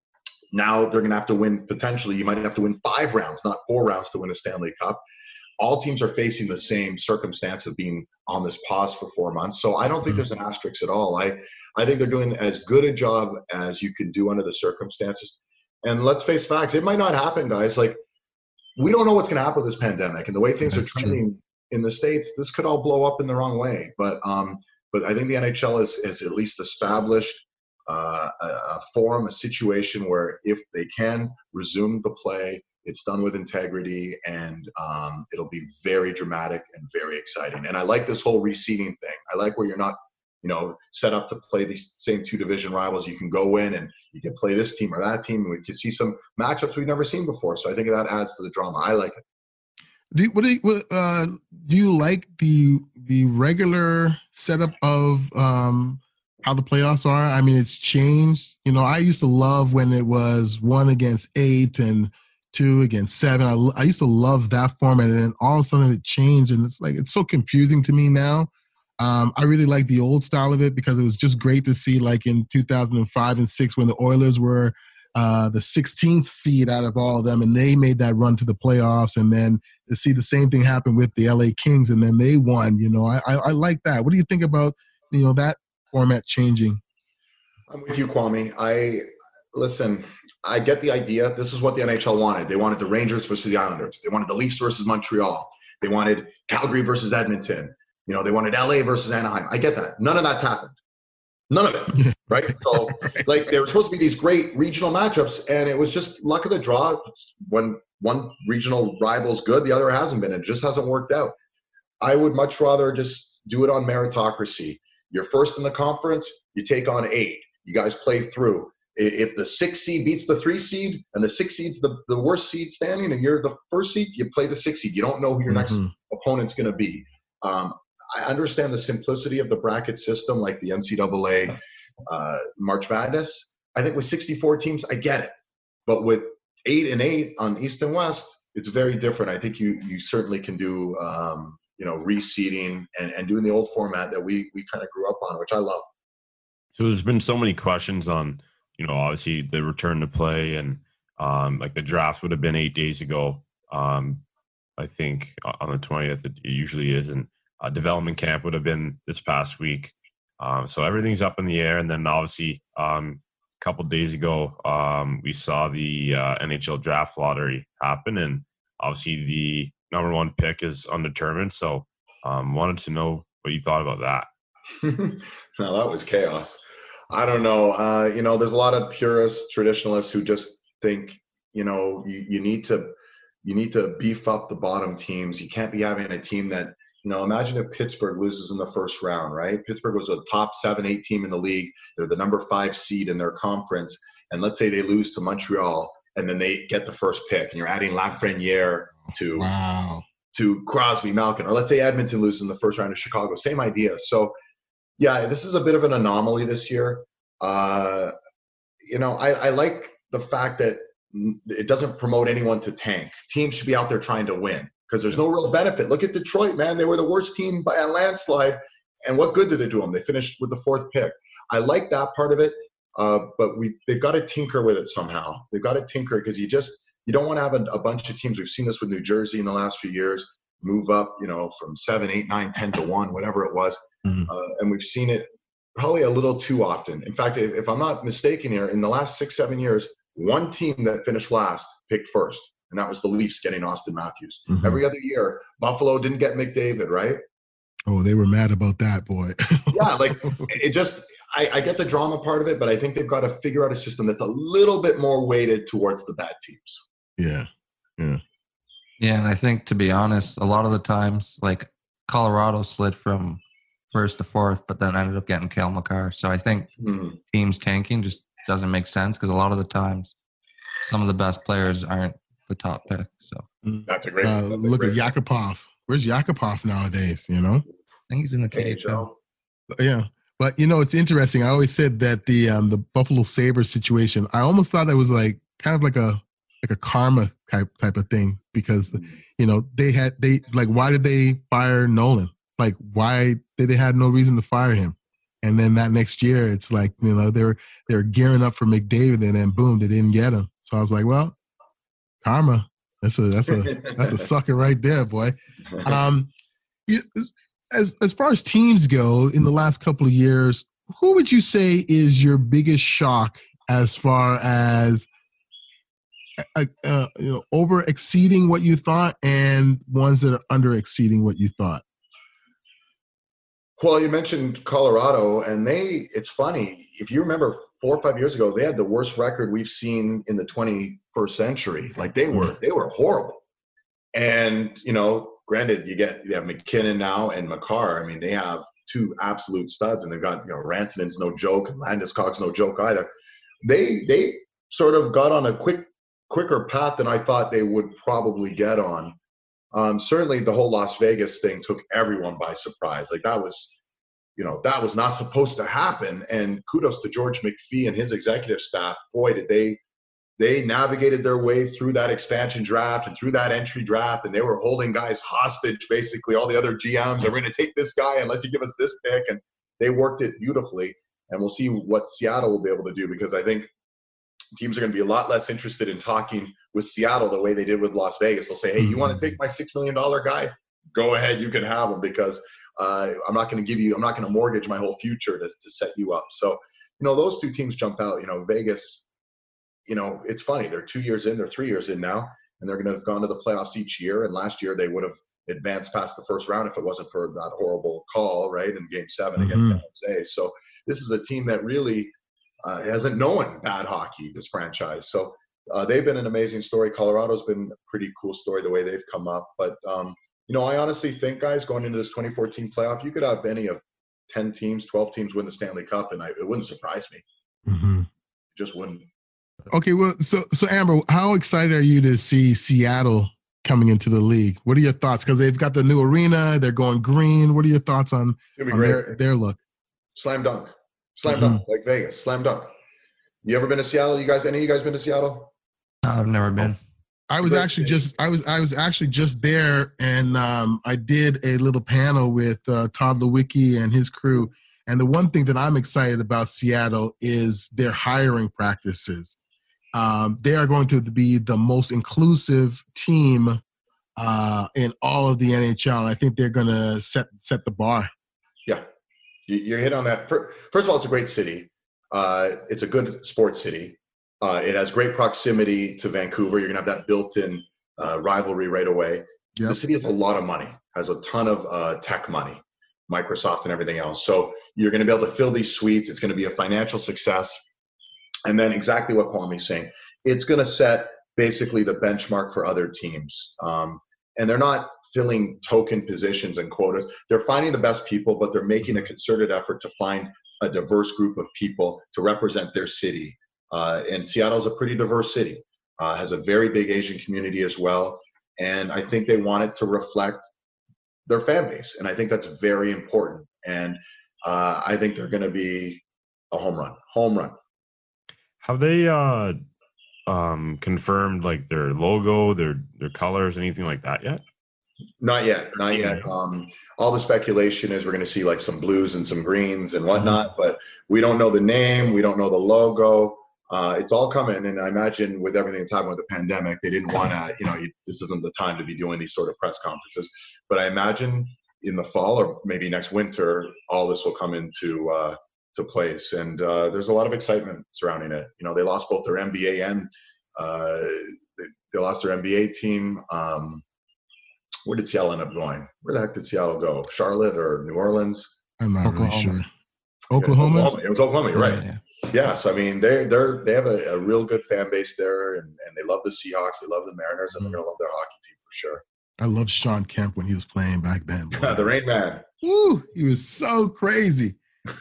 Now they're going to have to win, potentially, you might have to win five rounds, not four rounds to win a Stanley Cup. All teams are facing the same circumstance of being on this pause for four months. So I don't think mm-hmm. there's an asterisk at all. I, I think they're doing as good a job as you can do under the circumstances. And let's face facts, it might not happen, guys. Like, we don't know what's going to happen with this pandemic. And the way things That's are trending true. in the States, this could all blow up in the wrong way. But um, but I think the N H L has, has at least established uh, a, a forum, a situation where if they can resume the play, it's done with integrity, and um, it'll be very dramatic and very exciting. And I like this whole reseeding thing. I like where you're not, you know, set up to play these same two division rivals. You can go in and you can play this team or that team, and we can see some matchups we've never seen before. So I think that adds to the drama. I like it. Do what do you, what, uh, do you like the the regular setup of um, how the playoffs are? I mean, it's changed. You know, I used to love when it was one against eight and two against seven. I, I used to love that format, and then all of a sudden it changed, and it's like it's so confusing to me now. Um, I really like the old style of it because it was just great to see, like in two thousand five and six when the Oilers were uh, the sixteenth seed out of all of them, and they made that run to the playoffs, and then to see the same thing happen with the L A Kings, and then they won. You know, I, I, I like that. What do you think about, you know, that format changing? I'm with you, Kwame. I listen, I get the idea. This is what the N H L wanted. They wanted the Rangers versus the Islanders. They wanted the Leafs versus Montreal. They wanted Calgary versus Edmonton. You know, they wanted L A versus Anaheim. I get that. None of that's happened. None of it, right? So, like, there were supposed to be these great regional matchups, and it was just luck of the draw. When one regional rival's good, the other hasn't been. It just hasn't worked out. I would much rather just do it on meritocracy. You're first in the conference, you take on eight. You guys play through. If the six seed beats the three seed, and the six seed's the, the worst seed standing, and you're the first seed, you play the six seed. You don't know who your Mm-hmm. next opponent's going to be. Um, I understand the simplicity of the bracket system, like the N C double A uh, March Madness. I think with sixty-four teams, I get it. But with eight and eight on East and West, it's very different. I think you you certainly can do um, you know reseeding and, and doing the old format that we we kind of grew up on, which I love. So there's been so many questions on, you know, obviously the return to play, and um, like the draft would have been eight days ago. Um, I think on the twentieth, it usually is, and Uh, development camp would have been this past week. Um, so everything's up in the air. And then obviously um, a couple days ago, um, we saw the uh, N H L draft lottery happen. And obviously the number one pick is undetermined. So um, wanted to know what you thought about that. No, that was chaos. I don't know. Uh, you know, there's a lot of purists, traditionalists who just think, you know, you, you need to you need to beef up the bottom teams. You can't be having a team that, you know, imagine if Pittsburgh loses in the first round, right? Pittsburgh was a top seven, eight team in the league. They're the number five seed in their conference. And let's say they lose to Montreal, and then they get the first pick, and you're adding Lafreniere to Wow. to Crosby, Malkin. Or let's say Edmonton loses in the first round to Chicago. Same idea. So, yeah, this is a bit of an anomaly this year. Uh, you know, I, I like the fact that it doesn't promote anyone to tank. Teams should be out there trying to win, because there's no real benefit. Look at Detroit, man. They were the worst team by a landslide. And what good did it do them? They finished with the fourth pick. I like that part of it, uh, but we they've got to tinker with it somehow. They've got to tinker, because you just you don't want to have a, a bunch of teams. We've seen this with New Jersey in the last few years, move up, you know, from seven, eight, nine, ten to one, whatever it was. Mhm. Uh, and we've seen it probably a little too often. In fact, if, if I'm not mistaken here, in the last six, seven years, one team that finished last picked first, and that was the Leafs getting Austin Matthews. Mhm. Every other year, Buffalo didn't get McDavid, right? Oh, they were mad about that, boy. Yeah, like it just, I, I get the drama part of it, but I think they've got to figure out a system that's a little bit more weighted towards the bad teams. Yeah. Yeah. Yeah, and I think, to be honest, a lot of the times, like Colorado slid from first to fourth, but then ended up getting Cale Makar. So I think Mhm. teams tanking just doesn't make sense, because a lot of the times some of the best players aren't the top pick. So That's a great. Uh, that's a look great at Yakupov. Where's Yakupov nowadays? You know? I think he's in the K H L. Yeah. But, you know, it's interesting. I always said that the um, the Buffalo Sabres situation, I almost thought it was like kind of like a like a karma type type of thing, because, you know, they had they like, why did they fire Nolan? Like, why did they have no reason to fire him? And then that next year, it's like, you know, they're they're gearing up for McDavid, and then boom, they didn't get him. So I was like, well, karma. That's a that's a that's a sucker right there, boy. Um, you, as as far as teams go, in the last couple of years, who would you say is your biggest shock as far as uh, uh, you know, over exceeding what you thought, and ones that are under exceeding what you thought? Well, you mentioned Colorado, and they, it's funny, if you remember four or five years ago, they had the worst record we've seen in the twenty-first century. Like they were, they were horrible. And, you know, granted, you get, you have McKinnon now and Makar. I mean, they have two absolute studs, and they've got, you know, Rantanen's no joke, and Landeskog's no joke either. They, they sort of got on a quick, quicker path than I thought they would probably get on. Um, certainly the whole Las Vegas thing took everyone by surprise. Like that was, you know, that was not supposed to happen. And kudos to George McPhee and his executive staff. Boy, did they, they navigated their way through that expansion draft and through that entry draft. And they were holding guys hostage, basically. All the other G Ms are going to take this guy unless you give us this pick. And they worked it beautifully. And we'll see what Seattle will be able to do, because I think teams are going to be a lot less interested in talking with Seattle the way they did with Las Vegas. They'll say, hey, you want to take my six million dollars guy? Go ahead, you can have him, because uh, I'm not going to give you, I'm not going to mortgage my whole future to, to set you up. So, you know, those two teams jump out. You know, Vegas, you know, it's funny. They're two years in, they're three years in now, and they're going to have gone to the playoffs each year. And last year they would have advanced past the first round if it wasn't for that horrible call, right, in Game Seven mm-hmm. against San Jose. So this is a team that really uh, hasn't known bad hockey, this franchise. So uh, they've been an amazing story. Colorado's been a pretty cool story the way they've come up. But um, you know, I honestly think, guys, going into this twenty fourteen playoff, you could have any of ten teams, twelve teams win the Stanley Cup, and I, it wouldn't surprise me. Mm-hmm. It just wouldn't. Okay, well, so so Amber, how excited are you to see Seattle coming into the league? What are your thoughts? Because they've got the new arena, they're going green. What are your thoughts on, on their, their look? Slam dunk. Slam Mhm. dunk, like Vegas. Slam dunk. You ever been to Seattle? You guys, any of you guys been to Seattle? I've never been. I was actually just I was I was actually just there, and um, I did a little panel with uh, Todd Lewicki and his crew. And the one thing that I'm excited about Seattle is their hiring practices. Um, they are going to be the most inclusive team uh, in all of the N H L. And I think they're going to set set the bar. Yeah, you, you're hit on that. First of all, it's a great city. Uh, it's a good sports city. Uh, it has great proximity to Vancouver. You're going to have that built-in uh, rivalry right away. Yep. The city has a lot of money, has a ton of uh, tech money, Microsoft and everything else. So you're going to be able to fill these suites. It's going to be a financial success. And then exactly what Kwame's saying, it's going to set basically the benchmark for other teams. Um, and they're not filling token positions and quotas. They're finding the best people, but they're making a concerted effort to find a diverse group of people to represent their city. Uh, and Seattle's a pretty diverse city, uh, has a very big Asian community as well. And I think they want it to reflect their fan base. And I think that's very important. And uh, I think they're going to be a home run, home run. Have they uh, um, confirmed like their logo, their their colors, anything like that yet? Not yet, not yet. Um, all the speculation is we're going to see like some blues and some greens and whatnot, mm-hmm. but we don't know the name, we don't know the logo. Uh, it's all coming, and I imagine with everything that's happened with the pandemic, they didn't want to, you know, you, this isn't the time to be doing these sort of press conferences. But I imagine in the fall or maybe next winter, all this will come into uh, to place, and uh, there's a lot of excitement surrounding it. You know, they lost both their N B A and uh, they, they lost their N B A team. Um, where did Seattle end up going? Where the heck did Seattle go? Charlotte or New Orleans? I'm not Oklahoma. really sure. Yeah, Oklahoma? Oklahoma. It was Oklahoma, you're right. Yeah, Yeah, so I mean, they they're they have a, a real good fan base there, and, and they love the Seahawks, they love the Mariners, and they're gonna love their hockey team for sure. I loved Sean Kemp when he was playing back then. The Rain Man. Woo! He was so crazy.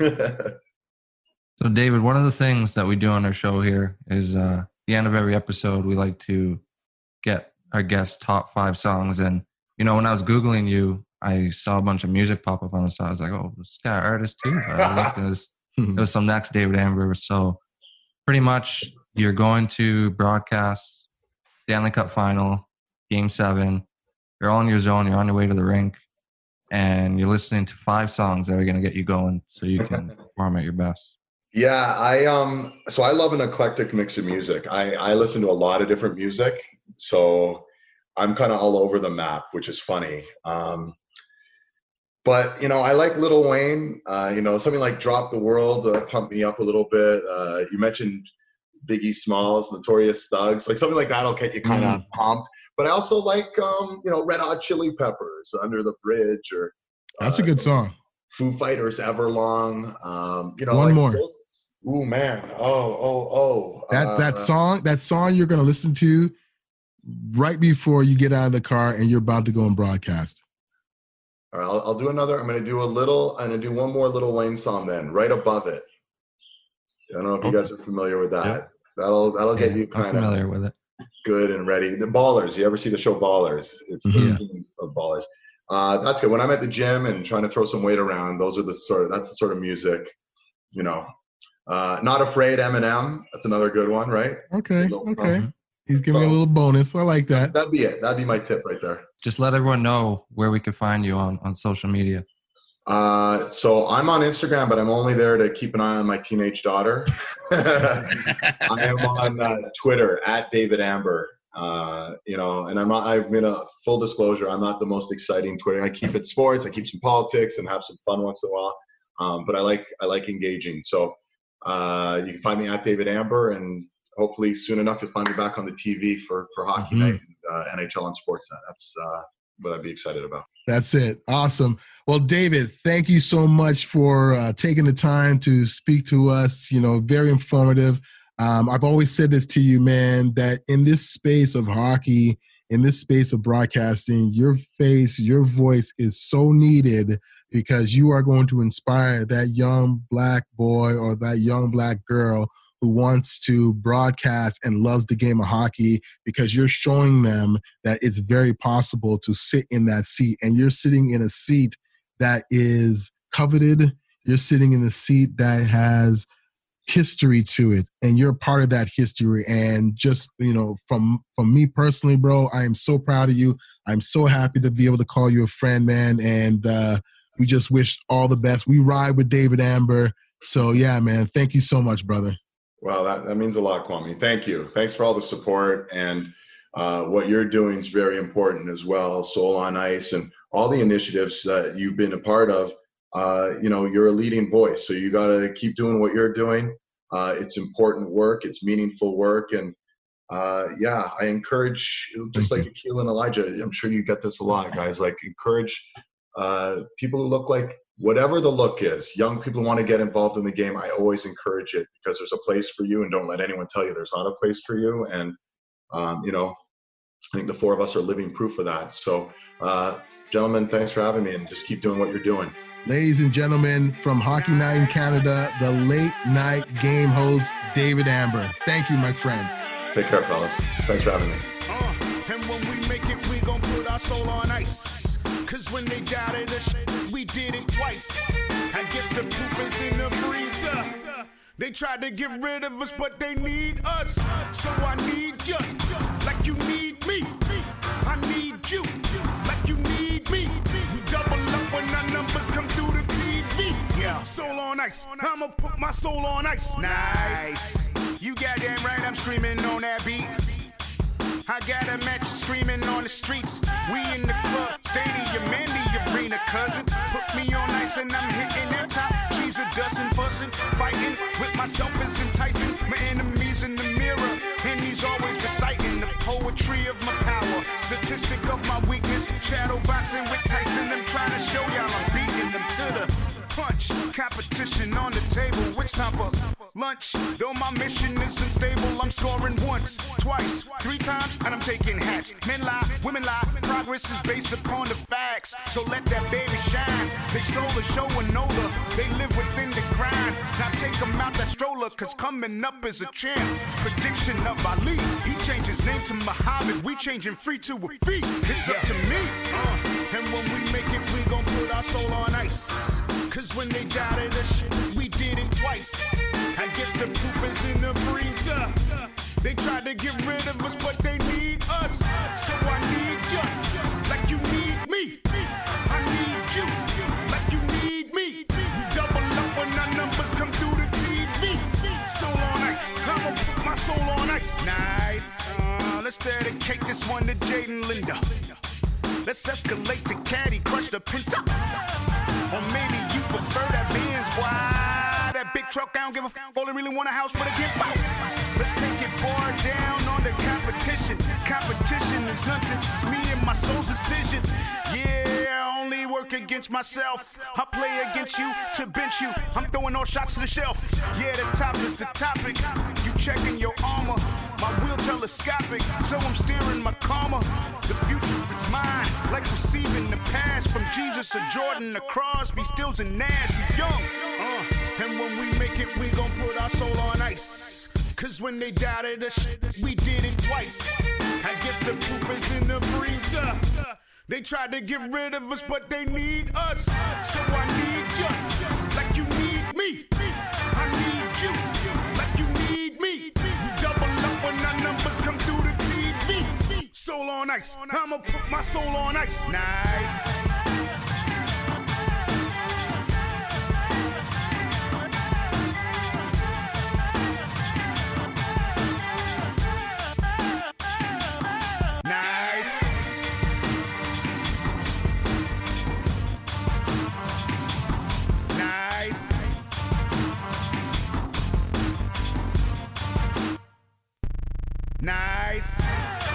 So, David, one of the things that we do on our show here is uh, the end of every episode, we like to get our guests' top five songs. And, you know, when I was Googling you, I saw a bunch of music pop up on the side. I was like, oh, this guy artist too. I looked, it was, it was some next David Amber. So pretty much you're going to broadcast Stanley Cup final, game seven. You're all in your zone. You're on your way to the rink. And you're listening to five songs that are going to get you going so you can perform at your best. Yeah, I um so I love an eclectic mix of music. I, I listen to a lot of different music. So I'm kind of all over the map, which is funny. Um But, you know, I like Lil Wayne, uh, you know, something like Drop the World, uh, pump me up a little bit. Uh, you mentioned Biggie Smalls, Notorious Thugs, like something like that will get you kind of mm. pumped. But I also like, um, you know, Red Hot Chili Peppers, Under the Bridge, or uh, that's a good song. Foo Fighters, Everlong. Um, you know, one like more. Those, ooh, man. Oh, oh, oh. That uh, that song, that song you're going to listen to right before you get out of the car and you're about to go and broadcast. All right, I'll, I'll do another. I'm going to do a little, I'm going to do one more Lil Wayne song then, right above it. I don't know if you guys are familiar with that. Yeah. That'll that'll get yeah, you kind I'm familiar with it. Good and ready. The Ballers. You ever see the show Ballers? It's mm-hmm. the theme of Ballers. Uh, that's good. When I'm at the gym and trying to throw some weight around, those are the sort of, that's the sort of music, you know. Uh, Not Afraid, Eminem. That's another good one, right? Okay, okay. Um, He's giving so, me a little bonus. I like that. That'd be it. That'd be my tip right there. Just let everyone know where we could find you on, on social media. Uh, so I'm on Instagram, but I'm only there to keep an eye on my teenage daughter. I am on uh, Twitter at David Amber. Uh, you know, and I'm not, I've been a full disclosure. I'm not the most exciting Twitter. I keep it sports. I keep some politics and have some fun once in a while. Um, but I like, I like engaging. So uh, you can find me at David Amber, and hopefully soon enough you'll find me back on the T V for for hockey Mhm. night, uh, N H L on Sportsnet. That's uh, what I'd be excited about. That's it. Awesome. Well, David, thank you so much for uh, taking the time to speak to us. You know, very informative. Um, I've always said this to you, man, that in this space of hockey, in this space of broadcasting, your face, your voice is so needed because you are going to inspire that young black boy or that young black girl who wants to broadcast and loves the game of hockey, because you're showing them that it's very possible to sit in that seat. And you're sitting in a seat that is coveted. You're sitting in a seat that has history to it, and you're part of that history. And just, you know, from from me personally, bro, I am so proud of you. I'm so happy to be able to call you a friend, man. And uh, we just wish all the best. We ride with David Amber. So yeah, man, thank you so much, brother. Well, that, that means a lot, Kwame. Thank you. Thanks for all the support, and uh, what you're doing is very important as well. Soul on Ice and all the initiatives that you've been a part of. Uh, you know, you're a leading voice, so you got to keep doing what you're doing. Uh, it's important work. It's meaningful work. And uh, yeah, I encourage, just like Akil and Elijah, I'm sure you get this a lot, guys, like encourage uh, people who look like whatever the look is, young people who want to get involved in the game. I always encourage it because there's a place for you, and don't let anyone tell you there's not a place for you. And, um, you know, I think the four of us are living proof of that. So, uh, gentlemen, thanks for having me, and just keep doing what you're doing. Ladies and gentlemen, from Hockey Night in Canada, the late night game host, David Amber. Thank you, my friend. Take care, fellas. Thanks for having me. Uh, and when we make it, we gon' put our soul on ice. Cause when they doubted us, we did it twice. I guess the proof is in the freezer. They tried to get rid of us, but they need us. So I need you, like you need me. I need you, like you need me. We double up when our numbers come through the T V. Yeah, soul on ice. I'ma put my soul on ice. Nice. You goddamn right, I'm screaming on that beat. I got a match screaming on the streets. We in the club, stadium, and the arena, cousin. Put me on ice and I'm hitting that top. Trees are dusting, fussing, fighting with myself is enticing. My enemies in the mirror, and he's always reciting the poetry of my power. Statistic of my weakness, shadow boxing with Tyson. I'm trying to show y'all I'm beating them to the punch. Competition on the table, which time for lunch? Though my mission isn't stable, I'm scoring once, twice, three times, and I'm taking hats. Men lie, women lie, progress is based upon the facts. So let that baby shine. They sold a show and older, they live within the grind. Now take them out that stroller, cause coming up is a champ. Prediction of Ali, he changed his name to Muhammad. We changing free to a fee, it's up to me. Uh, and when we make it, we gon' put our soul on ice. Cause when they doubted us, we did it twice. I guess the proof is in the freezer. They tried to get rid of us, but they need us. So I need you, like you need me. I need you, like you need me. We double up when our numbers come through the T V. Soul on ice, I'ma put my soul on ice. Nice. Uh, let's dedicate this one to Jaden Linda. Let's escalate to Caddy, crush the Pinto. Or maybe you prefer that Benz, boy. That big truck, I don't give a f***. Only really want a house with a gift. Let's take it far down on the competition. Competition is nonsense. It's me and my soul's decision. Yeah, I only work against myself. I play against you to bench you. I'm throwing all shots to the shelf. Yeah, the top is the topic. You checking your armor. My wheel telescopic, so I'm steering my karma. The future is mine, like receiving the pass from Jesus or Jordan to Crosby, Stills and Nash. You young, uh, and when we make it, we gon' put our soul on ice. Cause when they doubted us, we did it twice. I guess the proof is in the freezer. They tried to get rid of us, but they need us. So I need you, like you need me. I need you, like you need me. We double up when our numbers come through the T V. Soul on ice, I'ma put my soul on ice. Nice. Nice.